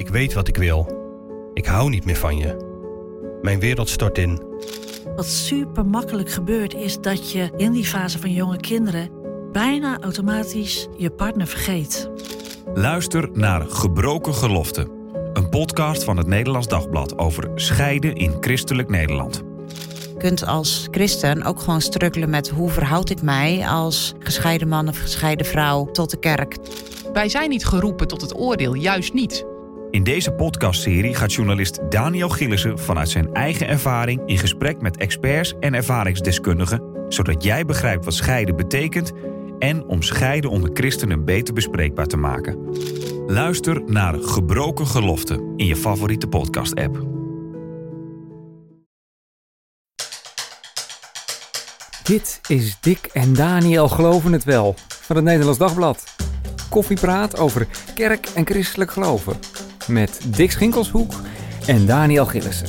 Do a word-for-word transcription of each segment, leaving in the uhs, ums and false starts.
weet wat ik wil. Ik hou niet meer van je. Mijn wereld stort in. Wat super makkelijk gebeurt is dat je in die fase van jonge kinderen bijna automatisch je partner vergeet. Luister naar Gebroken Geloften. Een podcast van het Nederlands Dagblad over scheiden in christelijk Nederland. Je kunt als christen ook gewoon struggelen met hoe verhoud ik mij als gescheiden man of gescheiden vrouw tot de kerk. Wij zijn niet geroepen tot het oordeel, juist niet. In deze podcastserie gaat journalist Daniel Gillissen vanuit zijn eigen ervaring in gesprek met experts en ervaringsdeskundigen, zodat jij begrijpt wat scheiden betekent en om scheiden onder christenen beter bespreekbaar te maken. Luister naar Gebroken Geloften in je favoriete podcast-app. Dit is Dick en Daniel Geloven het Wel van het Nederlands Dagblad. Koffiepraat over kerk en christelijk geloven. Met Dick Schinkelshoek en Daniel Gillissen.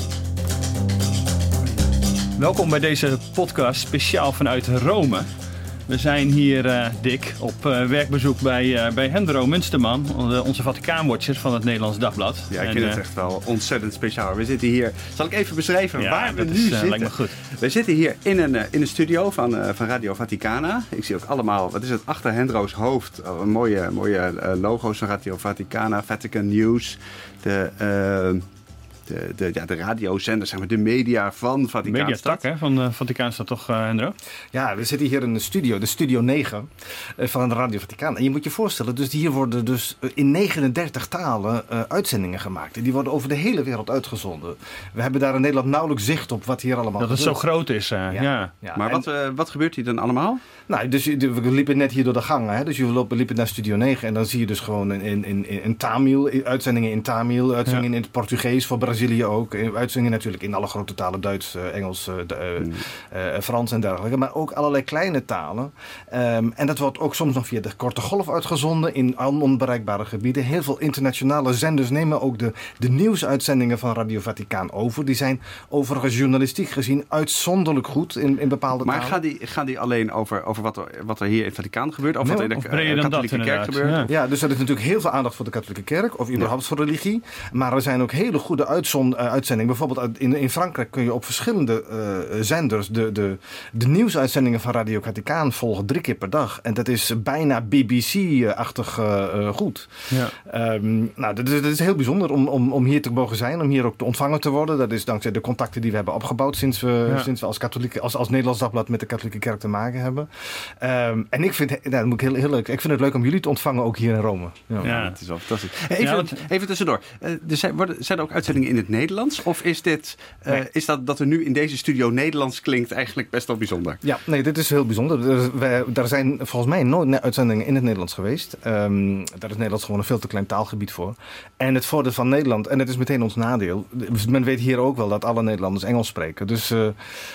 Welkom bij deze podcast speciaal vanuit Rome. We zijn hier, uh, Dick, op uh, werkbezoek bij, uh, bij Hendro Munsterman, onze Vaticaanwatcher van het Nederlands Dagblad. Ja, ik en, vind uh, het echt wel ontzettend speciaal. We zitten hier, zal ik even beschrijven ja, waar we nu is, uh, zitten? Lijkt me goed. We zitten hier in een, uh, in een studio van, uh, van Radio Vaticana. Ik zie ook allemaal, wat is het, achter Hendro's hoofd, oh, mooie, mooie uh, logo's van Radio Vaticana, Vatican News, de... Uh, De, de, ja, de radiozender, zeg maar, de media van Vaticaanstad. Mediatak, hè, van uh, Vaticaanstad toch, uh, Hendro? Ja, we zitten hier in de studio, de Studio negen uh, van de Radio Vaticaan. En je moet je voorstellen, dus hier worden dus in negenendertig talen uh, uitzendingen gemaakt. En die worden over de hele wereld uitgezonden. We hebben daar in Nederland nauwelijks zicht op wat hier allemaal Dat gebeurt. het zo groot is, uh, ja. ja. ja. Maar en, wat, uh, wat gebeurt hier dan allemaal? Nou, dus we liepen net hier door de gangen. Hè? Dus je lopen, liepen naar Studio negen en dan zie je dus gewoon in, in, in, in Tamil, uitzendingen in Tamil, uitzendingen ja. in het Portugees, voor Brazilië ook. Uitzendingen natuurlijk in alle grote talen, Duits, uh, Engels, uh, de, uh, mm. uh, Frans en dergelijke. Maar ook allerlei kleine talen. Um, en dat wordt ook soms nog via de korte golf uitgezonden in onbereikbare gebieden. Heel veel internationale zenders nemen ook de, de nieuwsuitzendingen van Radio Vaticaan over. Die zijn overigens journalistiek gezien uitzonderlijk goed in, in bepaalde maar talen. Maar gaan die, gaan die alleen over, over wat, er, wat er hier in het Vaticaan gebeurt? Of nee, wat er in de uh, katholieke dat, kerk gebeurt? Ja. ja, dus er is natuurlijk heel veel aandacht voor de katholieke kerk. Of überhaupt ja. voor religie. Maar er zijn ook hele goede uitzond, uh, uitzendingen. Bijvoorbeeld in, in Frankrijk kun je op verschillende uh, zenders de, de, de nieuwsuitzendingen van Radio Vaticaan volgen drie keer per dag. En dat is bijna B B C-achtig uh, uh, goed. Ja. Um, nou, dat is, dat is heel bijzonder om, om, om hier te mogen zijn. Om hier ook te ontvangen te worden. Dat is dankzij de contacten die we hebben opgebouwd sinds we, ja. sinds we als, katholieke, als, als Nederlands Dagblad met de katholieke kerk te maken hebben. Um, en ik vind, nou, dat moet ik, heel, heel leuk, ik vind het leuk om jullie te ontvangen ook hier in Rome. Ja, ja. Het is wel fantastisch. Even, ja, want... even tussendoor. Uh, er zijn, worden, zijn er ook uitzendingen in het Nederlands? Of is dit... Uh, nee. Is dat dat er nu in deze studio Nederlands klinkt eigenlijk best wel bijzonder? Ja, nee, dit is heel bijzonder. Er, wij, er zijn volgens mij nooit uitzendingen in het Nederlands geweest. Um, daar is Nederlands gewoon een veel te klein taalgebied voor. En het voordeel van Nederland, en het is meteen ons nadeel. Men weet hier ook wel dat alle Nederlanders Engels spreken. Dus, uh,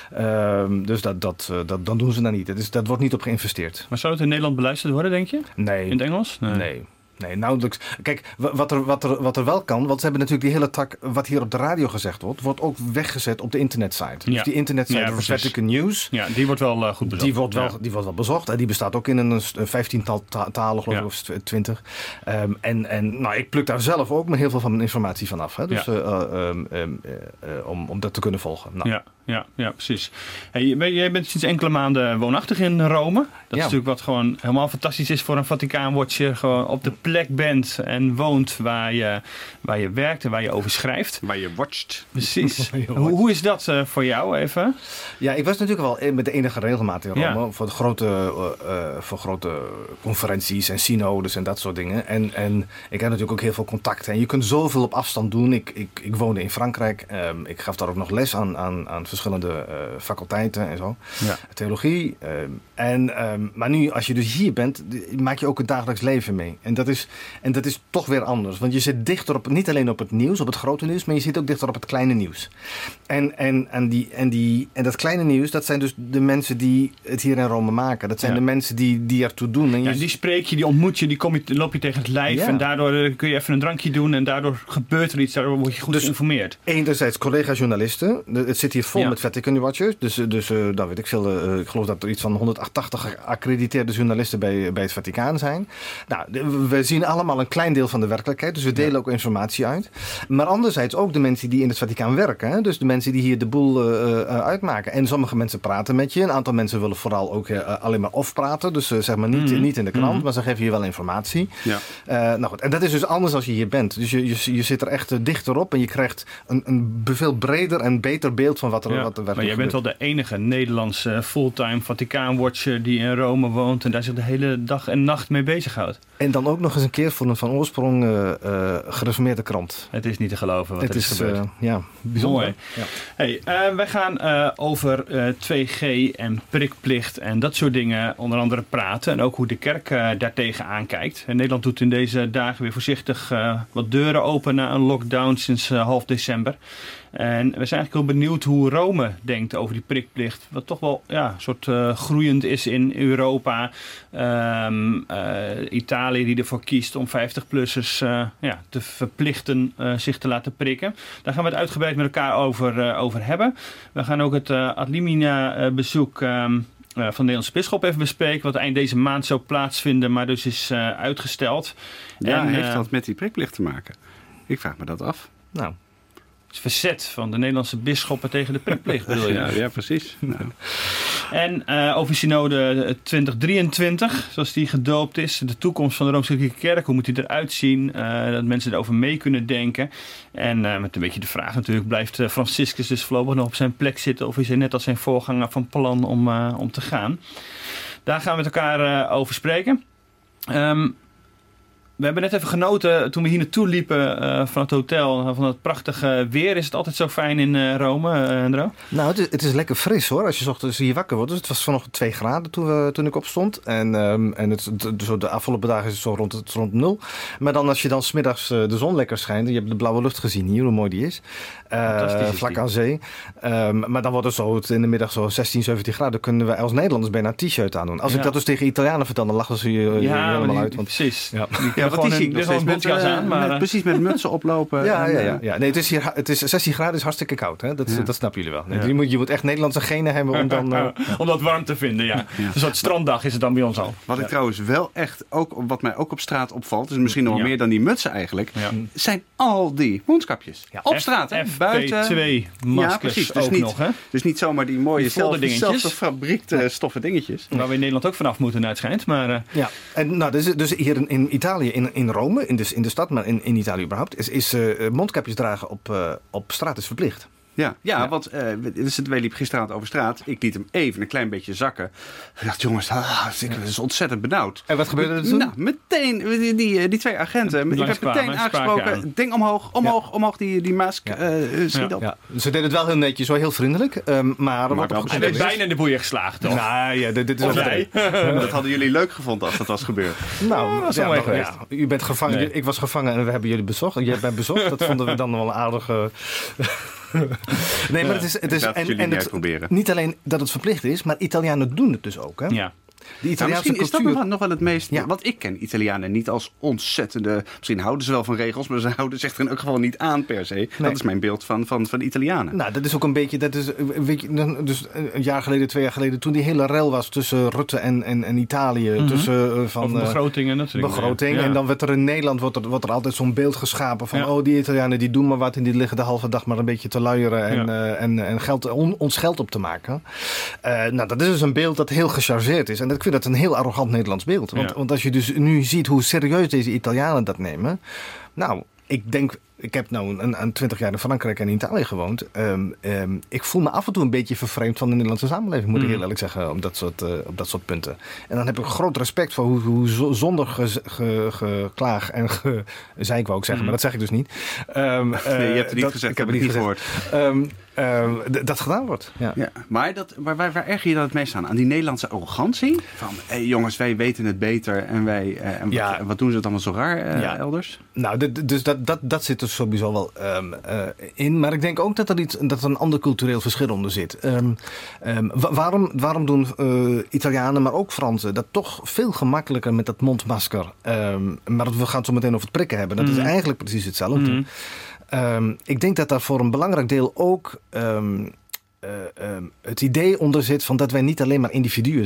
um, dus dat, dat, uh, dat, dan doen ze dat niet. Dat, is, dat wordt niet op geïnvesteerd. Maar zou het in Nederland beluisterd worden, denk je? Nee. In het Engels? Nee. nee. Nee, nauwelijks. Kijk, wat er, wat, er, wat er wel kan, want ze hebben natuurlijk die hele tak, wat hier op de radio gezegd wordt, wordt ook weggezet op de internetsite. Ja. Dus die internetsite ja, van Vatican News. Ja, die wordt wel uh, goed bezocht. Die wordt wel, ja. die wordt wel bezocht. En die bestaat ook in een vijftiental ta- talen, geloof ik, ja. of twintig. Um, en en nou, ik pluk daar zelf ook met heel veel van mijn informatie vanaf. Hè? Dus ja. uh, um, um, uh, uh, om, om dat te kunnen volgen. Nou. Ja. Ja, ja, precies. Hey, jij bent sinds enkele maanden woonachtig in Rome. Dat ja. is natuurlijk wat gewoon helemaal fantastisch is voor een Vaticaanwatcher. Gewoon op de plek bent en woont waar je, waar je werkt en waar je over schrijft. Waar je watcht. Precies. hoe, hoe is dat uh, voor jou even? Ja, ik was natuurlijk wel met de enige regelmaat in Rome. Ja. Voor, de grote, uh, uh, voor grote conferenties en synodes en dat soort dingen. En, en ik heb natuurlijk ook heel veel contacten. En je kunt zoveel op afstand doen. Ik, ik, ik woonde in Frankrijk. Um, ik gaf daar ook nog les aan, aan, aan verschillende uh, faculteiten en zo. Ja. Theologie. Um, en, um, maar nu, als je dus hier bent, maak je ook het dagelijks leven mee. En dat is, en dat is toch weer anders. Want je zit dichter op, niet alleen op het nieuws, op het grote nieuws, maar je zit ook dichter op het kleine nieuws. En, en, en, die, en, die, en dat kleine nieuws, dat zijn dus de mensen die het hier in Rome maken. Dat zijn ja. de mensen die, die ertoe doen. En je ja, die spreek je, die ontmoet je, die kom je, loop je tegen het lijf. Ja. En daardoor kun je even een drankje doen en daardoor gebeurt er iets. Daardoor word je goed dus geïnformeerd. Enerzijds collega-journalisten. Het zit hier vol ja. met Vatican Watchers. Dus, dus uh, nou weet ik veel, uh, ik geloof dat er iets van honderdtachtig geaccrediteerde journalisten bij, bij het Vaticaan zijn. Nou, we, zien allemaal een klein deel van de werkelijkheid. Dus we delen ja. ook informatie uit. Maar anderzijds ook de mensen die in het Vaticaan werken. Hè? Dus de mensen die hier de boel uh, uh, uitmaken. En sommige mensen praten met je. Een aantal mensen willen vooral ook uh, alleen maar off praten. Dus uh, zeg maar niet, mm. niet in de krant. Mm. Maar ze geven je wel informatie. Ja. Uh, nou goed. En dat is dus anders als je hier bent. Dus je, je, je zit er echt uh, dichterop. En je krijgt een, een veel breder en beter beeld van wat er, ja. wat er werkelijk Maar jij bent gebeurt. wel de enige Nederlandse fulltime Vaticaan-watcher die in Rome woont. En daar zich de hele dag en nacht mee bezighoudt. En dan ook nog eens een keer voor een van oorsprong uh, uh, gereformeerde krant. Het is niet te geloven wat het er is, is gebeurd. Uh, ja, bijzonder. Mooi. Ja. Hey, uh, wij gaan uh, over uh, twee G en prikplicht en dat soort dingen onder andere praten. En ook hoe de kerk uh, daartegen aankijkt. En Nederland doet in deze dagen weer voorzichtig uh, wat deuren open na een lockdown sinds uh, half december. En we zijn eigenlijk heel benieuwd hoe Rome denkt over die prikplicht. Wat toch wel ja, een soort uh, groeiend is in Europa. Um, uh, Italië die ervoor kiest om vijftig-plussers uh, ja, te verplichten uh, zich te laten prikken. Daar gaan we het uitgebreid met elkaar over, uh, over hebben. We gaan ook het uh, Ad Limina uh, bezoek um, uh, van de Nederlandse bisschop even bespreken. Wat eind deze maand zou plaatsvinden, maar dus is uh, uitgesteld. Ja, en, heeft uh, dat met die prikplicht te maken? Ik vraag me dat af. Nou... Het verzet van de Nederlandse bisschoppen tegen de prikplicht, bedoel je? Ja, ja, precies. Nou. En uh, over synode twintig drieëntwintig, zoals die gedoopt is. De toekomst van de Rooms-Katholieke Kerk, hoe moet die eruit zien? Uh, dat mensen erover mee kunnen denken. En uh, met een beetje de vraag natuurlijk, blijft uh, Franciscus dus voorlopig nog op zijn plek zitten? Of is hij net als zijn voorganger van plan om, uh, om te gaan? Daar gaan we met elkaar uh, over spreken. Um, We hebben net even genoten toen we hier naartoe liepen uh, van het hotel. Van het prachtige weer. Is het altijd zo fijn in uh, Rome, uh, Andro? Nou, het is, het is lekker fris hoor. Als je 's ochtends hier wakker wordt. Dus het was vanochtend twee graden toen, we, toen ik opstond. En, um, en het, de, de afgelopen dagen is het zo rond, het rond nul. Maar dan als je dan 's middags uh, de zon lekker schijnt. Je hebt de blauwe lucht gezien hier, hoe mooi die is. Uh, vlak aan zee. Um, maar dan wordt het zo in de middag zo zestien, zeventien graden. Dan kunnen we als Nederlanders bijna een t-shirt aandoen. Als ja. ik dat dus tegen Italianen vertel, dan lachen ze je ja, helemaal die, uit. Want, precies. Ja. Ja, ja, wat die zie ik nog steeds met, uh, aan, maar, met, precies met mutsen oplopen. Ja, en, ja, ja, ja. Nee, het is hier het is zestien graden is hartstikke koud. Hè? Dat, ja. dat snappen jullie wel. Nee, ja. je, moet, je moet echt Nederlandse genen hebben om dan... Uh... om dat warm te vinden, ja. ja. Een soort stranddag is het dan bij ons al. Wat ik ja. trouwens wel echt, ook, wat mij ook op straat opvalt, dus misschien nog wel ja. meer dan die mutsen eigenlijk, ja. zijn al die mondkapjes. Ja. Op straat, hè? Buiten. F P twee maskers ja, dus ook niet, nog, hè? Dus niet zomaar die mooie zelfverfabriekte ja. stoffen dingetjes. Waar we in Nederland ook vanaf moeten, naar het schijnt. Maar, uh... ja, en nou, dus, dus hier in, in Italië, in, in Rome, in de, in de stad, maar in, in Italië überhaupt, is, is uh, mondkapjes dragen op, uh, op straat is verplicht. Ja, ja, ja, want uh, dus wij liepen gisteravond over straat. Ik liet hem even een klein beetje zakken. Ik dacht, jongens, ah, ik is ontzettend benauwd. En wat gebeurde er toen? Nou, meteen, die, die, die twee agenten. Ik werd meteen kwamen, aangesproken. Ding omhoog, omhoog, ja. omhoog, die, die mask. Ja. Uh, schiet ja. op. Ja. Ze deden het wel heel netjes, zo heel vriendelijk. Um, maar maar wel hij werd bijna in de boeien geslagen, toch? Nou ja, dit, dit is wel jij. Dat hadden jullie leuk gevonden als dat was gebeurd. Nou, ja, was ja, mooi geweest. Ja, u bent gevangen, nee. Ik was gevangen en we hebben jullie bezocht. Jij bent bezocht, dat vonden we dan wel een aardige... Nee, maar het is, het is en, en het, niet alleen dat het verplicht is, maar Italianen doen het dus ook. Hè? Ja. De Italiaanse nou, misschien cultuur... is dat nog, nog wel het meest... Ja. Want ik ken Italianen niet als ontzettende... Misschien houden ze wel van regels, maar ze houden zich er in elk geval niet aan per se. Nee. Dat is mijn beeld van, van, van Italianen. Nou, dat is ook een beetje... Dat is, weet je, dus een jaar geleden, twee jaar geleden... toen die hele rel was tussen Rutte en, en, en Italië... Mm-hmm. tussen, uh, van, Over begroting en dat soort dingen. Begroting. Ja. En dan werd er in Nederland wordt er, wordt er altijd zo'n beeld geschapen... van ja. oh, die Italianen die doen maar wat... en die liggen de halve dag maar een beetje te luieren... en, ja. uh, en, en geld, on, ons geld op te maken. Uh, nou, dat is dus een beeld dat heel gechargeerd is. En ik vind dat een heel arrogant Nederlands beeld. Want, ja. want als je dus nu ziet hoe serieus deze Italianen dat nemen... Nou, ik denk... Ik heb nou een, een twintig jaar in Frankrijk en in Italië gewoond. Um, um, ik voel me af en toe een beetje vervreemd van de Nederlandse samenleving, moet mm. ik heel eerlijk zeggen, op dat soort, uh, op dat soort punten. En dan heb ik groot respect voor hoe, hoe zonder ge, ge, geklaag en ge, zei ik wou ook zeggen, mm. maar dat zeg ik dus niet. Um, uh, nee, je hebt het niet dat, gezegd, ik heb het niet gehoord. Um, um, d- dat gedaan wordt. Ja. Ja, maar dat, waar, waar, waar erger je dan het meest aan? Aan die Nederlandse arrogantie? Van, hé hey, jongens, wij weten het beter en wij uh, en ja. wat, wat doen ze het allemaal zo raar uh, ja. elders? Nou, d- dus dat, dat, dat zit er sowieso wel um, uh, in. Maar ik denk ook dat er, iets, dat er een ander cultureel verschil onder zit. Um, um, wa- waarom, waarom doen uh, Italianen, maar ook Fransen, dat toch veel gemakkelijker met dat mondmasker? Um, maar we gaan het zo meteen over het prikken hebben. Dat mm. is eigenlijk precies hetzelfde. Mm. Um, ik denk dat daar voor een belangrijk deel ook um, uh, um, het idee onder zit van dat wij niet alleen maar individuen zijn.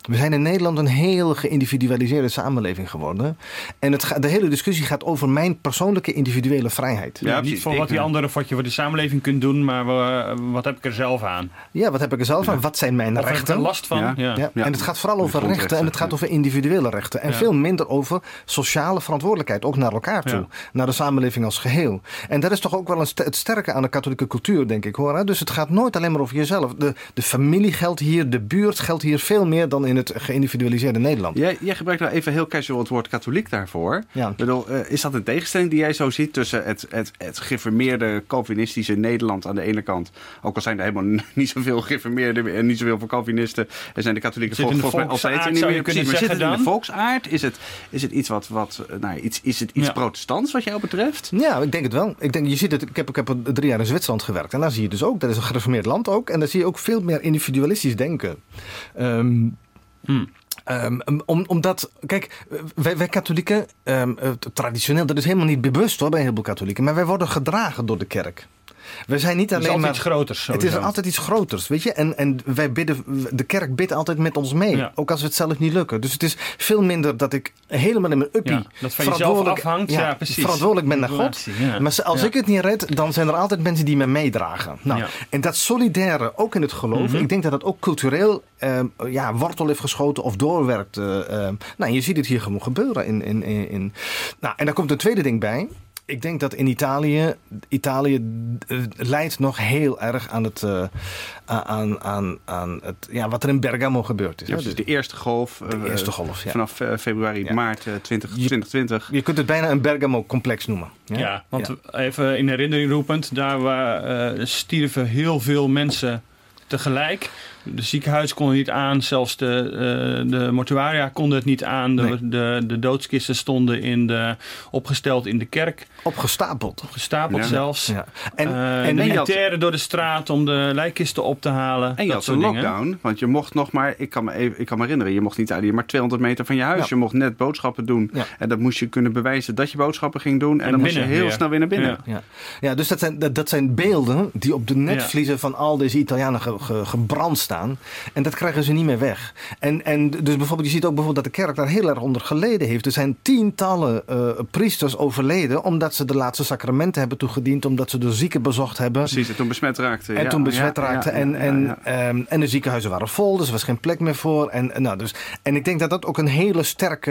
We zijn in Nederland een heel geïndividualiseerde samenleving geworden. En het ga, de hele discussie gaat over mijn persoonlijke individuele vrijheid. Ja, niet voor wat die anderen wat je voor de samenleving kunt doen, maar we, wat heb ik er zelf aan? Ja, wat heb ik er zelf aan? Wat zijn mijn of rechten? Heb ik er last van? Ja. Ja. Ja. En het gaat vooral over rechten en het gaat over individuele rechten. En ja. veel minder over sociale verantwoordelijkheid, ook naar elkaar toe. Ja. Naar de samenleving als geheel. En dat is toch ook wel een st- het sterke aan de katholieke cultuur, denk ik, hoor. Hè? Dus het gaat nooit alleen maar over jezelf. De, de familie geldt hier, de buurt geldt hier veel meer dan in het geïndividualiseerde Nederland. Jij, jij gebruikt nou even heel casual het woord katholiek daarvoor. Ja. Ik bedoel, uh, is dat een tegenstelling die jij zo ziet tussen het, het, het gereformeerde Calvinistische Nederland aan de ene kant, ook al zijn er helemaal niet zoveel gereformeerden en niet zoveel van Calvinisten, er zijn de katholieke volks volgens mij altijd niet meer precies. Maar zit het in de volksaard? Is het, is het iets wat, wat nou, iets, is het iets ja. protestants wat jou betreft? Ja, ik denk het wel. Ik denk, je ziet het. Ik heb, ik heb drie jaar in Zwitserland gewerkt en daar zie je dus ook, dat is een gereformeerd land ook, en daar zie je ook veel meer individualistisch denken. Um, hmm. Um, om, omdat, kijk, wij, wij katholieken, um, traditioneel, dat is helemaal niet bewust hoor bij heel veel katholieken, maar wij worden gedragen door de kerk. We zijn niet alleen maar. Iets groters, sowieso. Het is altijd iets groters, weet je. En, en wij bidden, de kerk bidt altijd met ons mee. Ja. Ook als we het zelf niet lukken. Dus het is veel minder dat ik helemaal in mijn uppie. Ja, dat van jezelf afhangt. Ja, ja, precies. Verantwoordelijk ben naar God. Ja. Maar als ja. ik het niet red, dan zijn er altijd mensen die me meedragen. Nou, ja. En dat solidaire, ook in het geloof. Mm-hmm. Ik denk dat dat ook cultureel uh, ja, wortel heeft geschoten of doorwerkt. Uh, uh, nou, je ziet het hier gewoon gebeuren. In, in, in, in. Nou, en daar komt een tweede ding bij. Ik denk dat in Italië, Italië uh, leidt nog heel erg aan het, uh, aan, aan, aan het, ja, wat er in Bergamo gebeurd is. Ja, dus de eerste golf, de uh, eerste golf ja. vanaf uh, februari, ja. maart uh, twintig twintig. Je, je kunt het bijna een Bergamo-complex noemen. Ja, ja want ja. even in herinnering roepend, daar waar, uh, stierven heel veel mensen tegelijk. De ziekenhuis kon het niet aan, zelfs de, uh, de mortuaria konden het niet aan. De, nee. de, de doodskisten stonden in de, opgesteld in de kerk. Opgestapeld. Opgestapeld ja. zelfs. Ja. En, uh, en de militairen had... door de straat om de lijkkisten op te halen. En je had een lockdown, dingen. Want je mocht nog maar, ik kan me, even, ik kan me herinneren, je mocht niet uit, maar tweehonderd meter van je huis. Ja. Je mocht net boodschappen doen. Ja. En dat moest je kunnen bewijzen dat je boodschappen ging doen. En, en dan moest je heel weer. snel weer naar binnen. Ja, ja. ja dus dat zijn, dat, dat zijn beelden die op de netvliezen ja. van al deze Italianen ge, ge, gebrand staan. En dat krijgen ze niet meer weg. En, en dus bijvoorbeeld, je ziet ook bijvoorbeeld dat de kerk daar heel erg onder geleden heeft. Er zijn tientallen uh, priesters overleden omdat ze de laatste sacramenten hebben toegediend, omdat ze de zieken bezocht hebben. Precies, en toen besmet raakten. En ja, toen besmet ja, raakten. Ja, ja, en, en, ja, ja. Um, en de ziekenhuizen waren vol, dus er was geen plek meer voor. En, nou, dus, en ik denk dat dat ook een hele sterke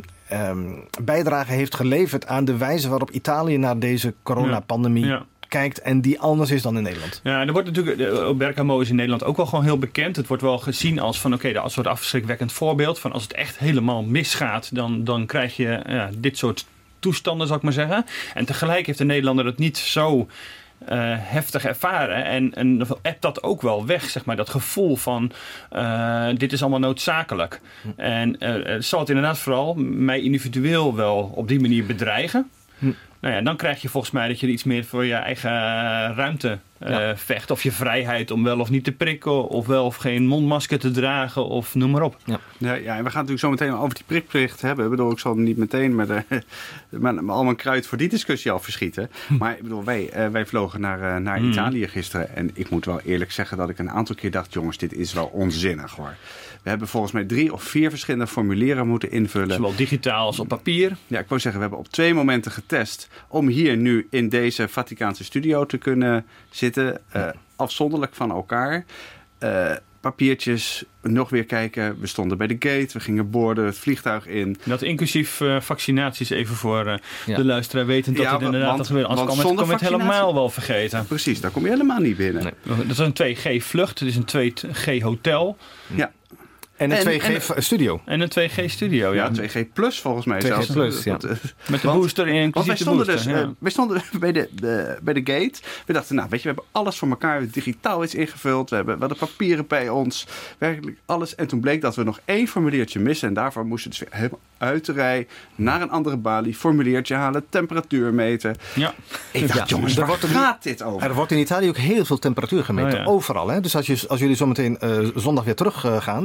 um, bijdrage heeft geleverd aan de wijze waarop Italië naar deze coronapandemie ja, ja. kijkt en die anders is dan in Nederland. Ja, er wordt natuurlijk, Bergamo is in Nederland ook wel gewoon heel bekend. Het wordt wel gezien als van oké, okay, als een soort afschrikwekkend voorbeeld van als het echt helemaal misgaat, dan, dan krijg je ja, dit soort toestanden, zal ik maar zeggen. En tegelijk heeft de Nederlander het niet zo Uh, heftig ervaren en, en appt dat ook wel weg, zeg maar, dat gevoel van uh, dit is allemaal noodzakelijk. Hm. En uh, zal het inderdaad vooral mij individueel wel op die manier bedreigen. Hm. Nou ja, dan krijg je volgens mij dat je er iets meer voor je eigen ruimte uh, ja. vecht. Of je vrijheid om wel of niet te prikken, of wel of geen mondmasker te dragen, of noem maar op. Ja, ja, ja en we gaan natuurlijk zo meteen over die prikplicht hebben. Ik bedoel, ik zal hem niet meteen met, uh, met, met al mijn kruid voor die discussie al verschieten. Maar ik bedoel, wij, uh, wij vlogen naar, uh, naar mm. Italië gisteren. En ik moet wel eerlijk zeggen dat ik een aantal keer dacht, jongens, dit is wel onzinnig hoor. We hebben volgens mij drie of vier verschillende formulieren moeten invullen. Zowel digitaal als op papier. Ja, ik wou zeggen, we hebben op twee momenten getest om hier nu in deze Vaticaanse studio te kunnen zitten. Uh, afzonderlijk van elkaar. Uh, papiertjes, nog weer kijken. We stonden bij de gate, we gingen boorden, het vliegtuig in. Dat inclusief uh, vaccinaties even voor uh, ja. de luisteraar wetend dat ja, het inderdaad want, gebeurt. Anders kan je het helemaal wel vergeten. Precies, daar kom je helemaal niet binnen. Nee. Dat is een twee G vlucht, het is een twee G hotel. Ja. En een en, twee G en, studio. En een twee G studio, ja. Ja, twee G plus volgens mij twee G zelfs. Plus, ja. Met de want, booster in. Want wij stonden booster, dus, ja. uh, wij stonden bij de, de, bij de gate. We dachten, nou weet je, we hebben alles voor elkaar. We hebben digitaal iets ingevuld. We hebben, we hadden papieren bij ons. Werkelijk alles. En toen bleek dat we nog één formuliertje missen. En daarvoor moesten we dus weer helemaal uit de rij naar een andere balie. Formuliertje halen, temperatuur meten. Ja. Ik dacht, ja, jongens, waar wordt gaat dit over? Er wordt in Italië ook heel veel temperatuur gemeten. Oh, ja. Overal. Hè? Dus als, je, als jullie zometeen uh, zondag weer terug uh, gaan, dan, dan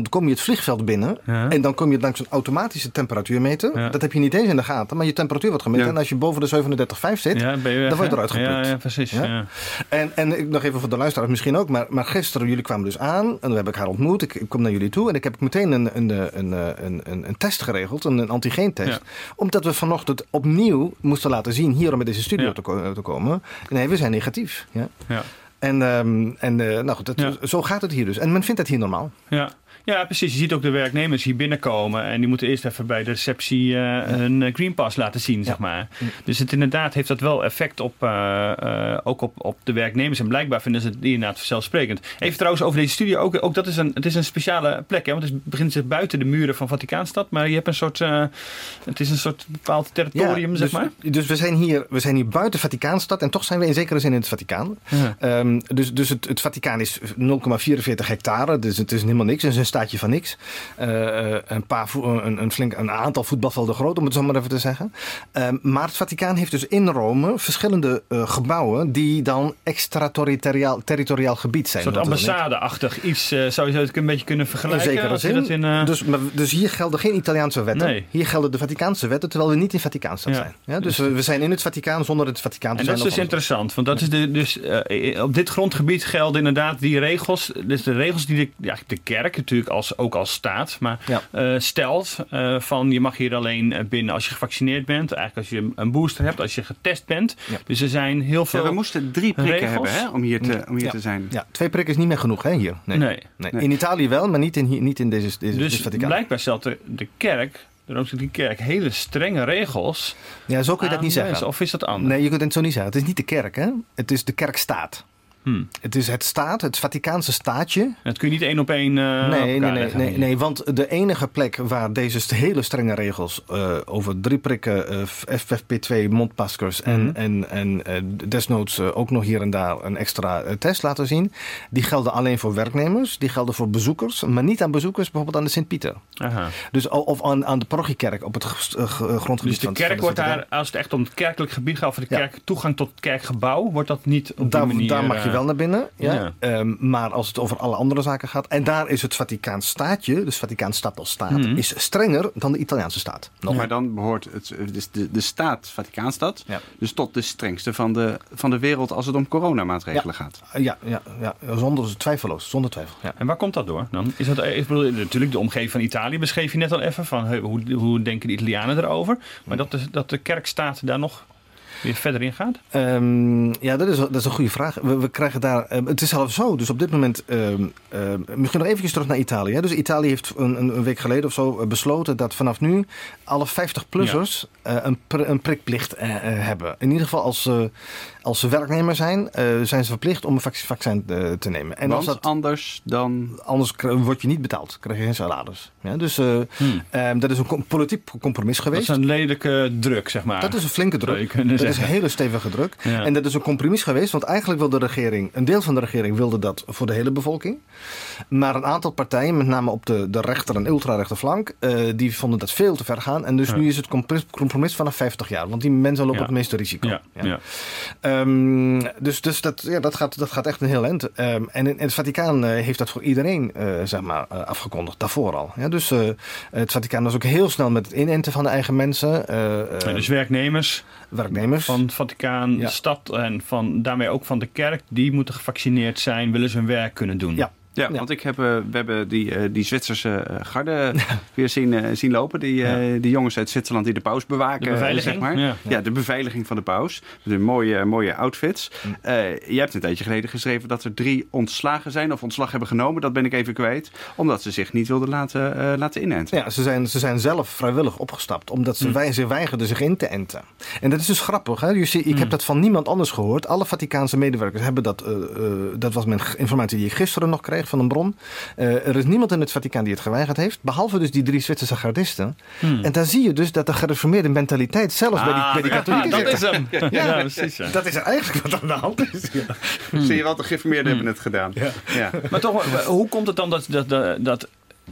dan kom je het vliegveld binnen. Ja. En dan kom je langs een automatische temperatuurmeter. Ja. Dat heb je niet eens in de gaten. Maar je temperatuur wordt gemeten. Ja. En als je boven de zevenendertig komma vijf zit, ja, ben je weg, dan word je eruit geplukt. Ja, ja, precies. Ja? Ja. En, en nog even voor de luisteraars misschien ook. Maar, maar gisteren, jullie kwamen dus aan. En dan heb ik haar ontmoet. Ik, ik kom naar jullie toe. En ik heb meteen een, een, een, een, een, een test geregeld. Een, een antigeentest. Ja. Omdat we vanochtend opnieuw moesten laten zien hier om met deze studio ja. te, ko- te komen. Nee, we zijn negatief. Ja. Ja. En, um, en uh, nou goed, dat, ja. zo gaat het hier dus. En men vindt het hier normaal. Ja. Ja, precies. Je ziet ook de werknemers hier binnenkomen. En die moeten eerst even bij de receptie uh, hun Green Pass laten zien, zeg maar. Ja. Dus het inderdaad heeft dat wel effect op, uh, uh, ook op, op de werknemers. En blijkbaar vinden ze het inderdaad vanzelfsprekend. Even trouwens over deze studio. Ook, ook dat is een, het is een speciale plek. Hè? Want het begint zich buiten de muren van Vaticaanstad. Maar je hebt een soort, uh, het is een soort bepaald territorium, ja, zeg dus, maar. Dus we zijn, hier, we zijn hier buiten Vaticaanstad. En toch zijn we in zekere zin in het Vaticaan. Ja. Um, dus dus het, het Vaticaan is nul komma vierenveertig hectare. Dus het is helemaal niks. Het is een staatje van niks. Uh, een, paar vo- een, een, flink, een aantal voetbalvelden groot, om het zo maar even te zeggen. Uh, maar het Vaticaan heeft dus in Rome verschillende uh, gebouwen die dan extraterritoriaal territoriaal gebied zijn. Een soort ambassade-achtig iets uh, zou je het een beetje kunnen vergelijken. In zekere zin. In, uh... dus, maar, dus hier gelden geen Italiaanse wetten. Nee. Hier gelden de Vaticaanse wetten, terwijl we niet in Vaticaanstad ja. zijn. Ja, dus we, we zijn in het Vaticaan zonder het Vaticaan te en zijn. En dat is dus interessant, want dat is de, dus, uh, op dit grondgebied gelden inderdaad die regels. Dus de regels die de, ja, de kerk natuurlijk als, ook als staat, maar ja. uh, stelt uh, van je mag hier alleen binnen als je gevaccineerd bent. Eigenlijk als je een booster hebt, als je getest bent. Ja. Dus er zijn heel veel. Ja, we moesten drie prikken regels. hebben hè, om hier, te, om hier ja. te zijn. Ja, twee prikken is niet meer genoeg hè, hier. Nee. Nee. Nee. Nee. In Italië wel, maar niet in, hier, niet in deze, deze dus dit Vaticaan. Blijkbaar stelt de, de kerk. De Rooms-Katholieke Kerk hele strenge regels. Ja, zo kun je dat niet zeggen. Of is dat anders? Nee, je kunt het zo niet zeggen. Het is niet de kerk, hè? Het is de kerkstaat. Hmm. Het is het staat, het Vaticaanse staatje. Dat kun je niet één op één uh, nee, op nee, nee, nee, nee, want de enige plek waar deze hele strenge regels uh, over drie prikken, uh, F F P twee mondmaskers en, mm-hmm. en, en uh, desnoods uh, ook nog hier en daar een extra uh, test laten zien, die gelden alleen voor werknemers, die gelden voor bezoekers, maar niet aan bezoekers bijvoorbeeld aan de Sint-Pieter. Aha. Dus, of aan, aan de parochiekerk op het uh, grondgebied. Dus de van, kerk van de wordt daar, als het echt om het kerkelijk gebied gaat, voor de kerk, ja. toegang tot het kerkgebouw, wordt dat niet op daar, die manier... Daar mag je wel naar binnen, ja. ja. Um, maar als het over alle andere zaken gaat, en daar is het Vaticaans staatje, dus Vaticaanstad als staat, hmm. is strenger dan de Italiaanse staat. Nog. Maar dan behoort het, dus de, de staat Vaticaanstad, ja. dus tot de strengste van de, van de wereld als het om coronamaatregelen ja. gaat. Ja, ja, ja, zonder twijfelloos, zonder twijfel. Ja. En waar komt dat door dan? Is dat, ik bedoel, natuurlijk de omgeving van Italië beschreef je net al even, van hoe, hoe denken de Italianen erover, maar dat de, dat de kerkstaat daar nog weer verder in gaat? Um, ja, dat is, dat is een goede vraag. We, we krijgen daar, uh, het is zelfs zo, dus op dit moment, uh, uh, misschien nog eventjes terug naar Italië. Hè. Dus Italië heeft een, een week geleden of zo besloten dat vanaf nu alle vijftig-plussers ja. uh, een, pr- een prikplicht uh, uh, hebben. In ieder geval als, uh, als ze werknemer zijn, uh, zijn ze verplicht om een vac- vaccin uh, te nemen. En als dat anders dan? Anders k- word je niet betaald, krijg je geen salaris. Ja, dus uh, hmm. um, dat is een com- politiek compromis geweest. Dat is een lelijke druk, zeg maar. Dat is een flinke druk. Dat is een hele stevige druk. Ja. En dat is een compromis geweest, want eigenlijk wilde de regering, een deel van de regering wilde dat voor de hele bevolking. Maar een aantal partijen, met name op de, de rechter- en ultrarechter flank, uh, die vonden dat veel te ver gaan. En dus ja. nu is het compromis vanaf vijftig jaar, want die mensen lopen ja. het meeste risico. Ja. Ja. Ja. Um, dus dus dat, ja, dat, gaat, dat gaat echt een heel eind. Um, en, en het Vaticaan uh, heeft dat voor iedereen uh, zeg maar, uh, afgekondigd, daarvoor al. Ja, dus uh, het Vaticaan was ook heel snel met het inenten van de eigen mensen. Uh, uh, ja, dus werknemers. Werknemers. Van het Vaticaan, ja. de stad en van, daarmee ook van de kerk, die moeten gevaccineerd zijn, willen ze hun werk kunnen doen. Ja. Ja, ja, want ik heb, uh, we hebben die, uh, die Zwitserse uh, garde weer zien, uh, zien lopen. Die, uh, ja. die jongens uit Zwitserland die de paus bewaken. De beveiliging? Zeg maar. ja. ja, de beveiliging van de paus. Met een mooie, mooie outfits. Uh, je hebt een tijdje geleden geschreven dat er drie ontslagen zijn of ontslag hebben genomen. Dat ben ik even kwijt. Omdat ze zich niet wilden laten, uh, laten inenten. Ja, ze zijn, ze zijn zelf vrijwillig opgestapt. Omdat ze, mm. wij, ze weigerden zich in te enten. En dat is dus grappig. Hè? Je ziet, ik mm. heb dat van niemand anders gehoord. Alle Vaticaanse medewerkers hebben dat. Uh, uh, dat was mijn informatie die ik gisteren nog kreeg van een bron. Uh, er is niemand in het Vaticaan die het geweigerd heeft. Behalve dus die drie Zwitserse gardisten. Hmm. En dan zie je dus dat de gereformeerde mentaliteit zelfs ah, bij die, bij die katholieken zit. Dat is hem. Ja, ja, ja, precies, ja. Dat is eigenlijk wat aan de hand is. Ja. Hmm. Zie je wat de gereformeerden hmm. hebben het gedaan. Ja. Ja. Maar toch, hoe komt het dan dat... dat, dat, dat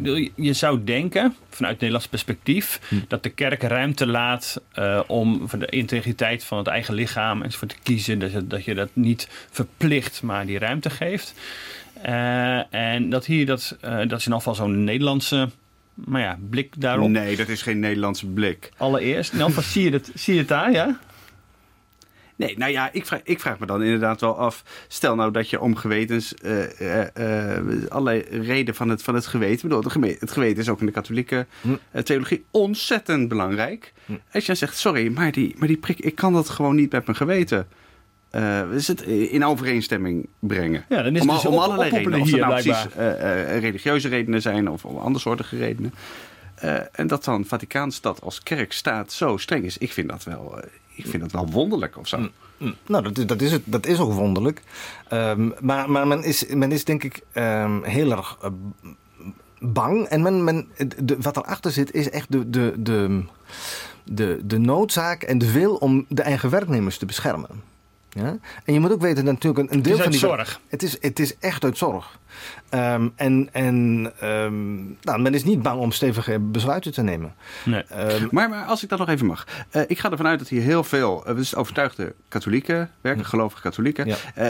je zou denken, vanuit Nederlands perspectief, hm. dat de kerk ruimte laat uh, om voor de integriteit van het eigen lichaam enzovoort te kiezen. Dat je, dat je dat niet verplicht, maar die ruimte geeft. Uh, en dat hier, dat, uh, dat is in ieder geval zo'n Nederlandse maar ja, blik daarop. Nee, dat is geen Nederlandse blik. Allereerst. In ieder geval zie je het, zie je het daar, ja? Nee, nou ja, ik vraag, ik vraag me dan inderdaad wel af. Stel nou dat je om gewetens, uh, uh, uh, allerlei reden van het, van het geweten. Bedoel, het geweten is ook in de katholieke uh, theologie ontzettend belangrijk. Hm. Als je dan zegt, sorry, maar die, maar die prik, ik kan dat gewoon niet met mijn geweten. Uh, is het in overeenstemming brengen. Ja, dan is het om, dus om op, allerlei redenen. Of hier, het nou blijkbaar. precies uh, uh, religieuze redenen zijn of, of andersoortige redenen. Uh, en dat dan Vaticaanstad als kerkstaat zo streng is. Ik vind dat wel, uh, ik vind dat wel wonderlijk of zo. Mm. Nou, dat is, dat, is het, dat is ook wonderlijk. Um, maar maar men, is, men is denk ik um, heel erg uh, bang. En men, men, de, wat erachter zit is echt de, de, de, de, de noodzaak en de wil om de eigen werknemers te beschermen. Ja? En je moet ook weten dat natuurlijk een, een deel van die... Het is uit zorg. Het is, het is echt uit zorg. Um, en en um, nou, men is niet bang om stevige besluiten te nemen. Nee. Um, maar, maar als ik dat nog even mag. Uh, ik ga ervan uit dat hier heel veel uh, dus overtuigde katholieken werken, hm. gelovige katholieken. Ja. Uh,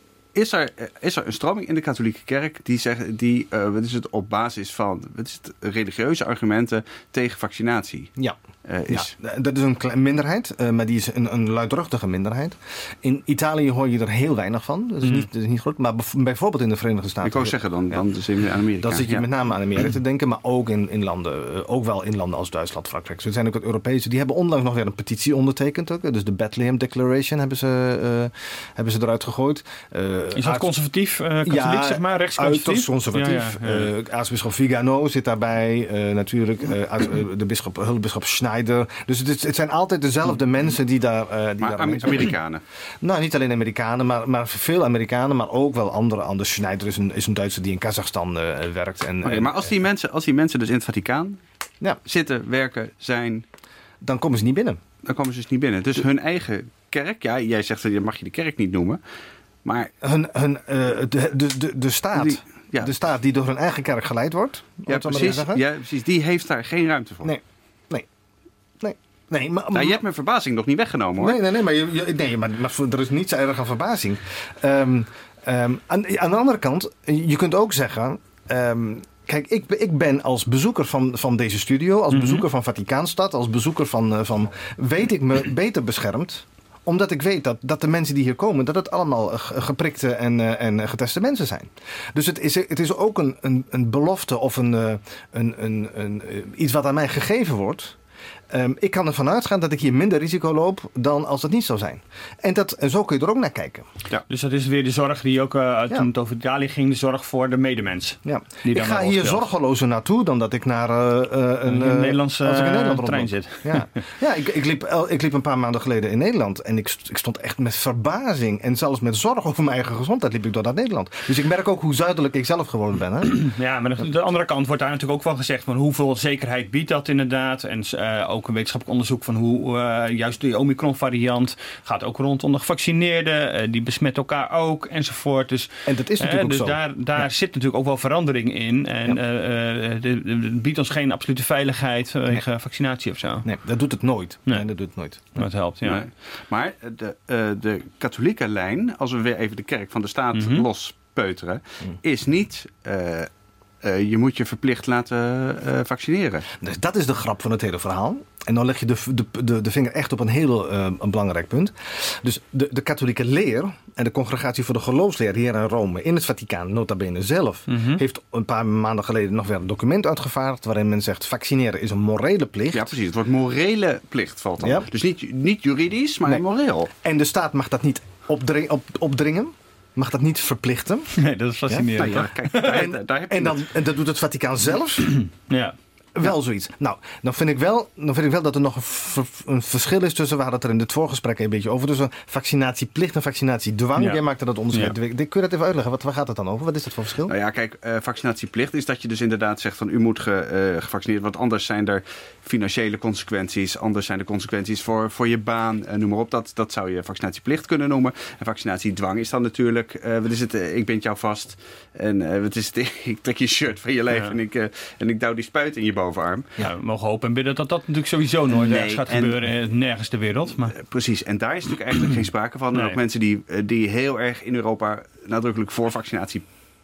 Is er, is er een stroming in de katholieke kerk die zegt, die, uh, wat is het op basis van wat is het, religieuze argumenten tegen vaccinatie? Ja. Uh, is. ja, dat is een kleine minderheid, uh, maar die is een, een luidruchtige minderheid. In Italië hoor je er heel weinig van. Dat is, mm. niet, dat is niet groot. Maar bijvoorbeeld in de Verenigde Staten. Ik wou zeggen, dan, ja. dan zit je aan Amerika. Dan zit je ja. met name aan Amerika te denken, maar ook in, in landen, uh, ook wel in landen als Duitsland, Frankrijk. Zo zijn ook het Europese. Die hebben onlangs nog weer een petitie ondertekend. Ook. Dus de Bethlehem Declaration hebben ze, uh, hebben ze eruit gegooid. Uh, is dat conservatief, uh, katholiek, ja, zeg maar, rechtsconservatief? Uiterst conservatief. Ja, ja, ja. Uh, aartsbisschop Vigano zit daarbij. Uh, natuurlijk uh, uh, de bisschop, hulpbisschop Schneider. Dus het, is, het zijn altijd dezelfde mensen die daar... Uh, die maar daar Amerikanen? Nou, niet alleen Amerikanen, maar, maar veel Amerikanen. Maar ook wel andere. Anders Schneider is een, is een Duitser die in Kazachstan uh, werkt. En, okay, en, maar als die, mensen, als die mensen dus in het Vaticaan ja. zitten, werken, zijn... Dan komen ze niet binnen. Dan komen ze dus niet binnen. Dus hun eigen kerk... Ja, jij zegt, dat mag je de kerk niet noemen. Maar hun, hun, uh, de, de, de, de, staat, die, ja. de staat die door hun eigen kerk geleid wordt. Ja precies, ja, precies. Die heeft daar geen ruimte voor. Nee, nee, nee. nee maar, nou, je hebt mijn verbazing nog niet weggenomen, hoor. Nee, nee, nee, maar, je, nee, maar, maar er is niets erg aan verbazing. Um, um, aan, aan de andere kant, je kunt ook zeggen... Um, Kijk, ik, ik ben als bezoeker van, van deze studio, als mm-hmm. bezoeker van Vaticaanstad, als bezoeker van, van... weet ik me beter beschermd... Omdat ik weet dat, dat de mensen die hier komen... dat het allemaal geprikte en, en geteste mensen zijn. Dus het is, het is ook een, een, een belofte of een, een, een, een, een, iets wat aan mij gegeven wordt... Um, ik kan ervan uitgaan dat ik hier minder risico loop dan als het niet zou zijn. En, dat, en zo kun je er ook naar kijken. Ja. Dus dat is weer de zorg die ook, uh, toen ja. het over Italië ging, de zorg voor de medemens. Ja. Die ik ga hier zorgelozer naartoe dan dat ik naar uh, een, een Nederlandse als ik in Nederland trein zit. Ja, ja ik, ik, liep, ik liep een paar maanden geleden in Nederland en ik, ik stond echt met verbazing en zelfs met zorg over mijn eigen gezondheid liep ik door naar Nederland. Dus ik merk ook hoe zuidelijk ik zelf geworden ben. Hè? Ja, maar de, de andere kant wordt daar natuurlijk ook wel gezegd van hoeveel zekerheid biedt dat inderdaad. En uh, ook een wetenschappelijk onderzoek van hoe uh, juist de Omicron variant gaat ook rondom de gevaccineerden. Uh, die besmetten elkaar ook enzovoort. Dus, en dat is natuurlijk uh, dus ook zo. daar, daar ja. zit natuurlijk ook wel verandering in. En ja. uh, het biedt ons geen absolute veiligheid tegen nee. vaccinatie of zo. Nee, dat doet het nooit. Nee, nee dat doet het nooit. Maar het helpt, ja. Nee. Maar de, uh, de katholieke lijn, als we weer even de kerk van de staat mm-hmm. lospeuteren, mm. is niet... Uh, Uh, je moet je verplicht laten uh, vaccineren. Dus dat is de grap van het hele verhaal. En dan leg je de, de, de, de vinger echt op een heel uh, een belangrijk punt. Dus de, de katholieke leer en de congregatie voor de geloofsleer hier in Rome, in het Vaticaan, nota bene zelf, mm-hmm. heeft een paar maanden geleden nog weer een document uitgevaardigd waarin men zegt vaccineren is een morele plicht. Ja, precies. Het wordt morele plicht valt dan. Ja. Dus niet, niet juridisch, maar nee. moreel. En de staat mag dat niet opdring, op, opdringen. Mag dat niet verplichten. Nee, dat is fascinerend. Ja? Nou, ja, kijk, daar, en, daar heb je en, dan, en dat doet het Vaticaan zelf. Ja. Wel ja. zoiets. Nou, dan vind, ik wel, dan vind ik wel dat er nog een, ver, een verschil is tussen... we hadden het er in het voorgesprek een beetje over... tussen vaccinatieplicht en vaccinatiedwang. Ja. Jij maakte dat onderscheid. Ja. Kun je dat even uitleggen? Wat, waar gaat het dan over? Wat is dat voor verschil? Nou ja, kijk, uh, vaccinatieplicht is dat je dus inderdaad zegt... van u moet ge, uh, gevaccineerd, want anders zijn er financiële consequenties. Anders zijn er consequenties voor, voor je baan. Uh, noem maar op, dat, dat zou je vaccinatieplicht kunnen noemen. En vaccinatiedwang is dan natuurlijk... Uh, wat is het? Uh, ik bind jou vast. En uh, wat is het? Ik trek je shirt van je lijf ja. en, ik, uh, en ik douw die spuit in je bovenarm. Ja, we mogen hopen en bidden dat dat natuurlijk sowieso nooit nee, ergens gaat en, gebeuren. Nergens ter wereld. Maar... Uh, precies, en daar is natuurlijk eigenlijk geen sprake van. Nee. En ook mensen die, uh, die heel erg in Europa nadrukkelijk voor vaccinatie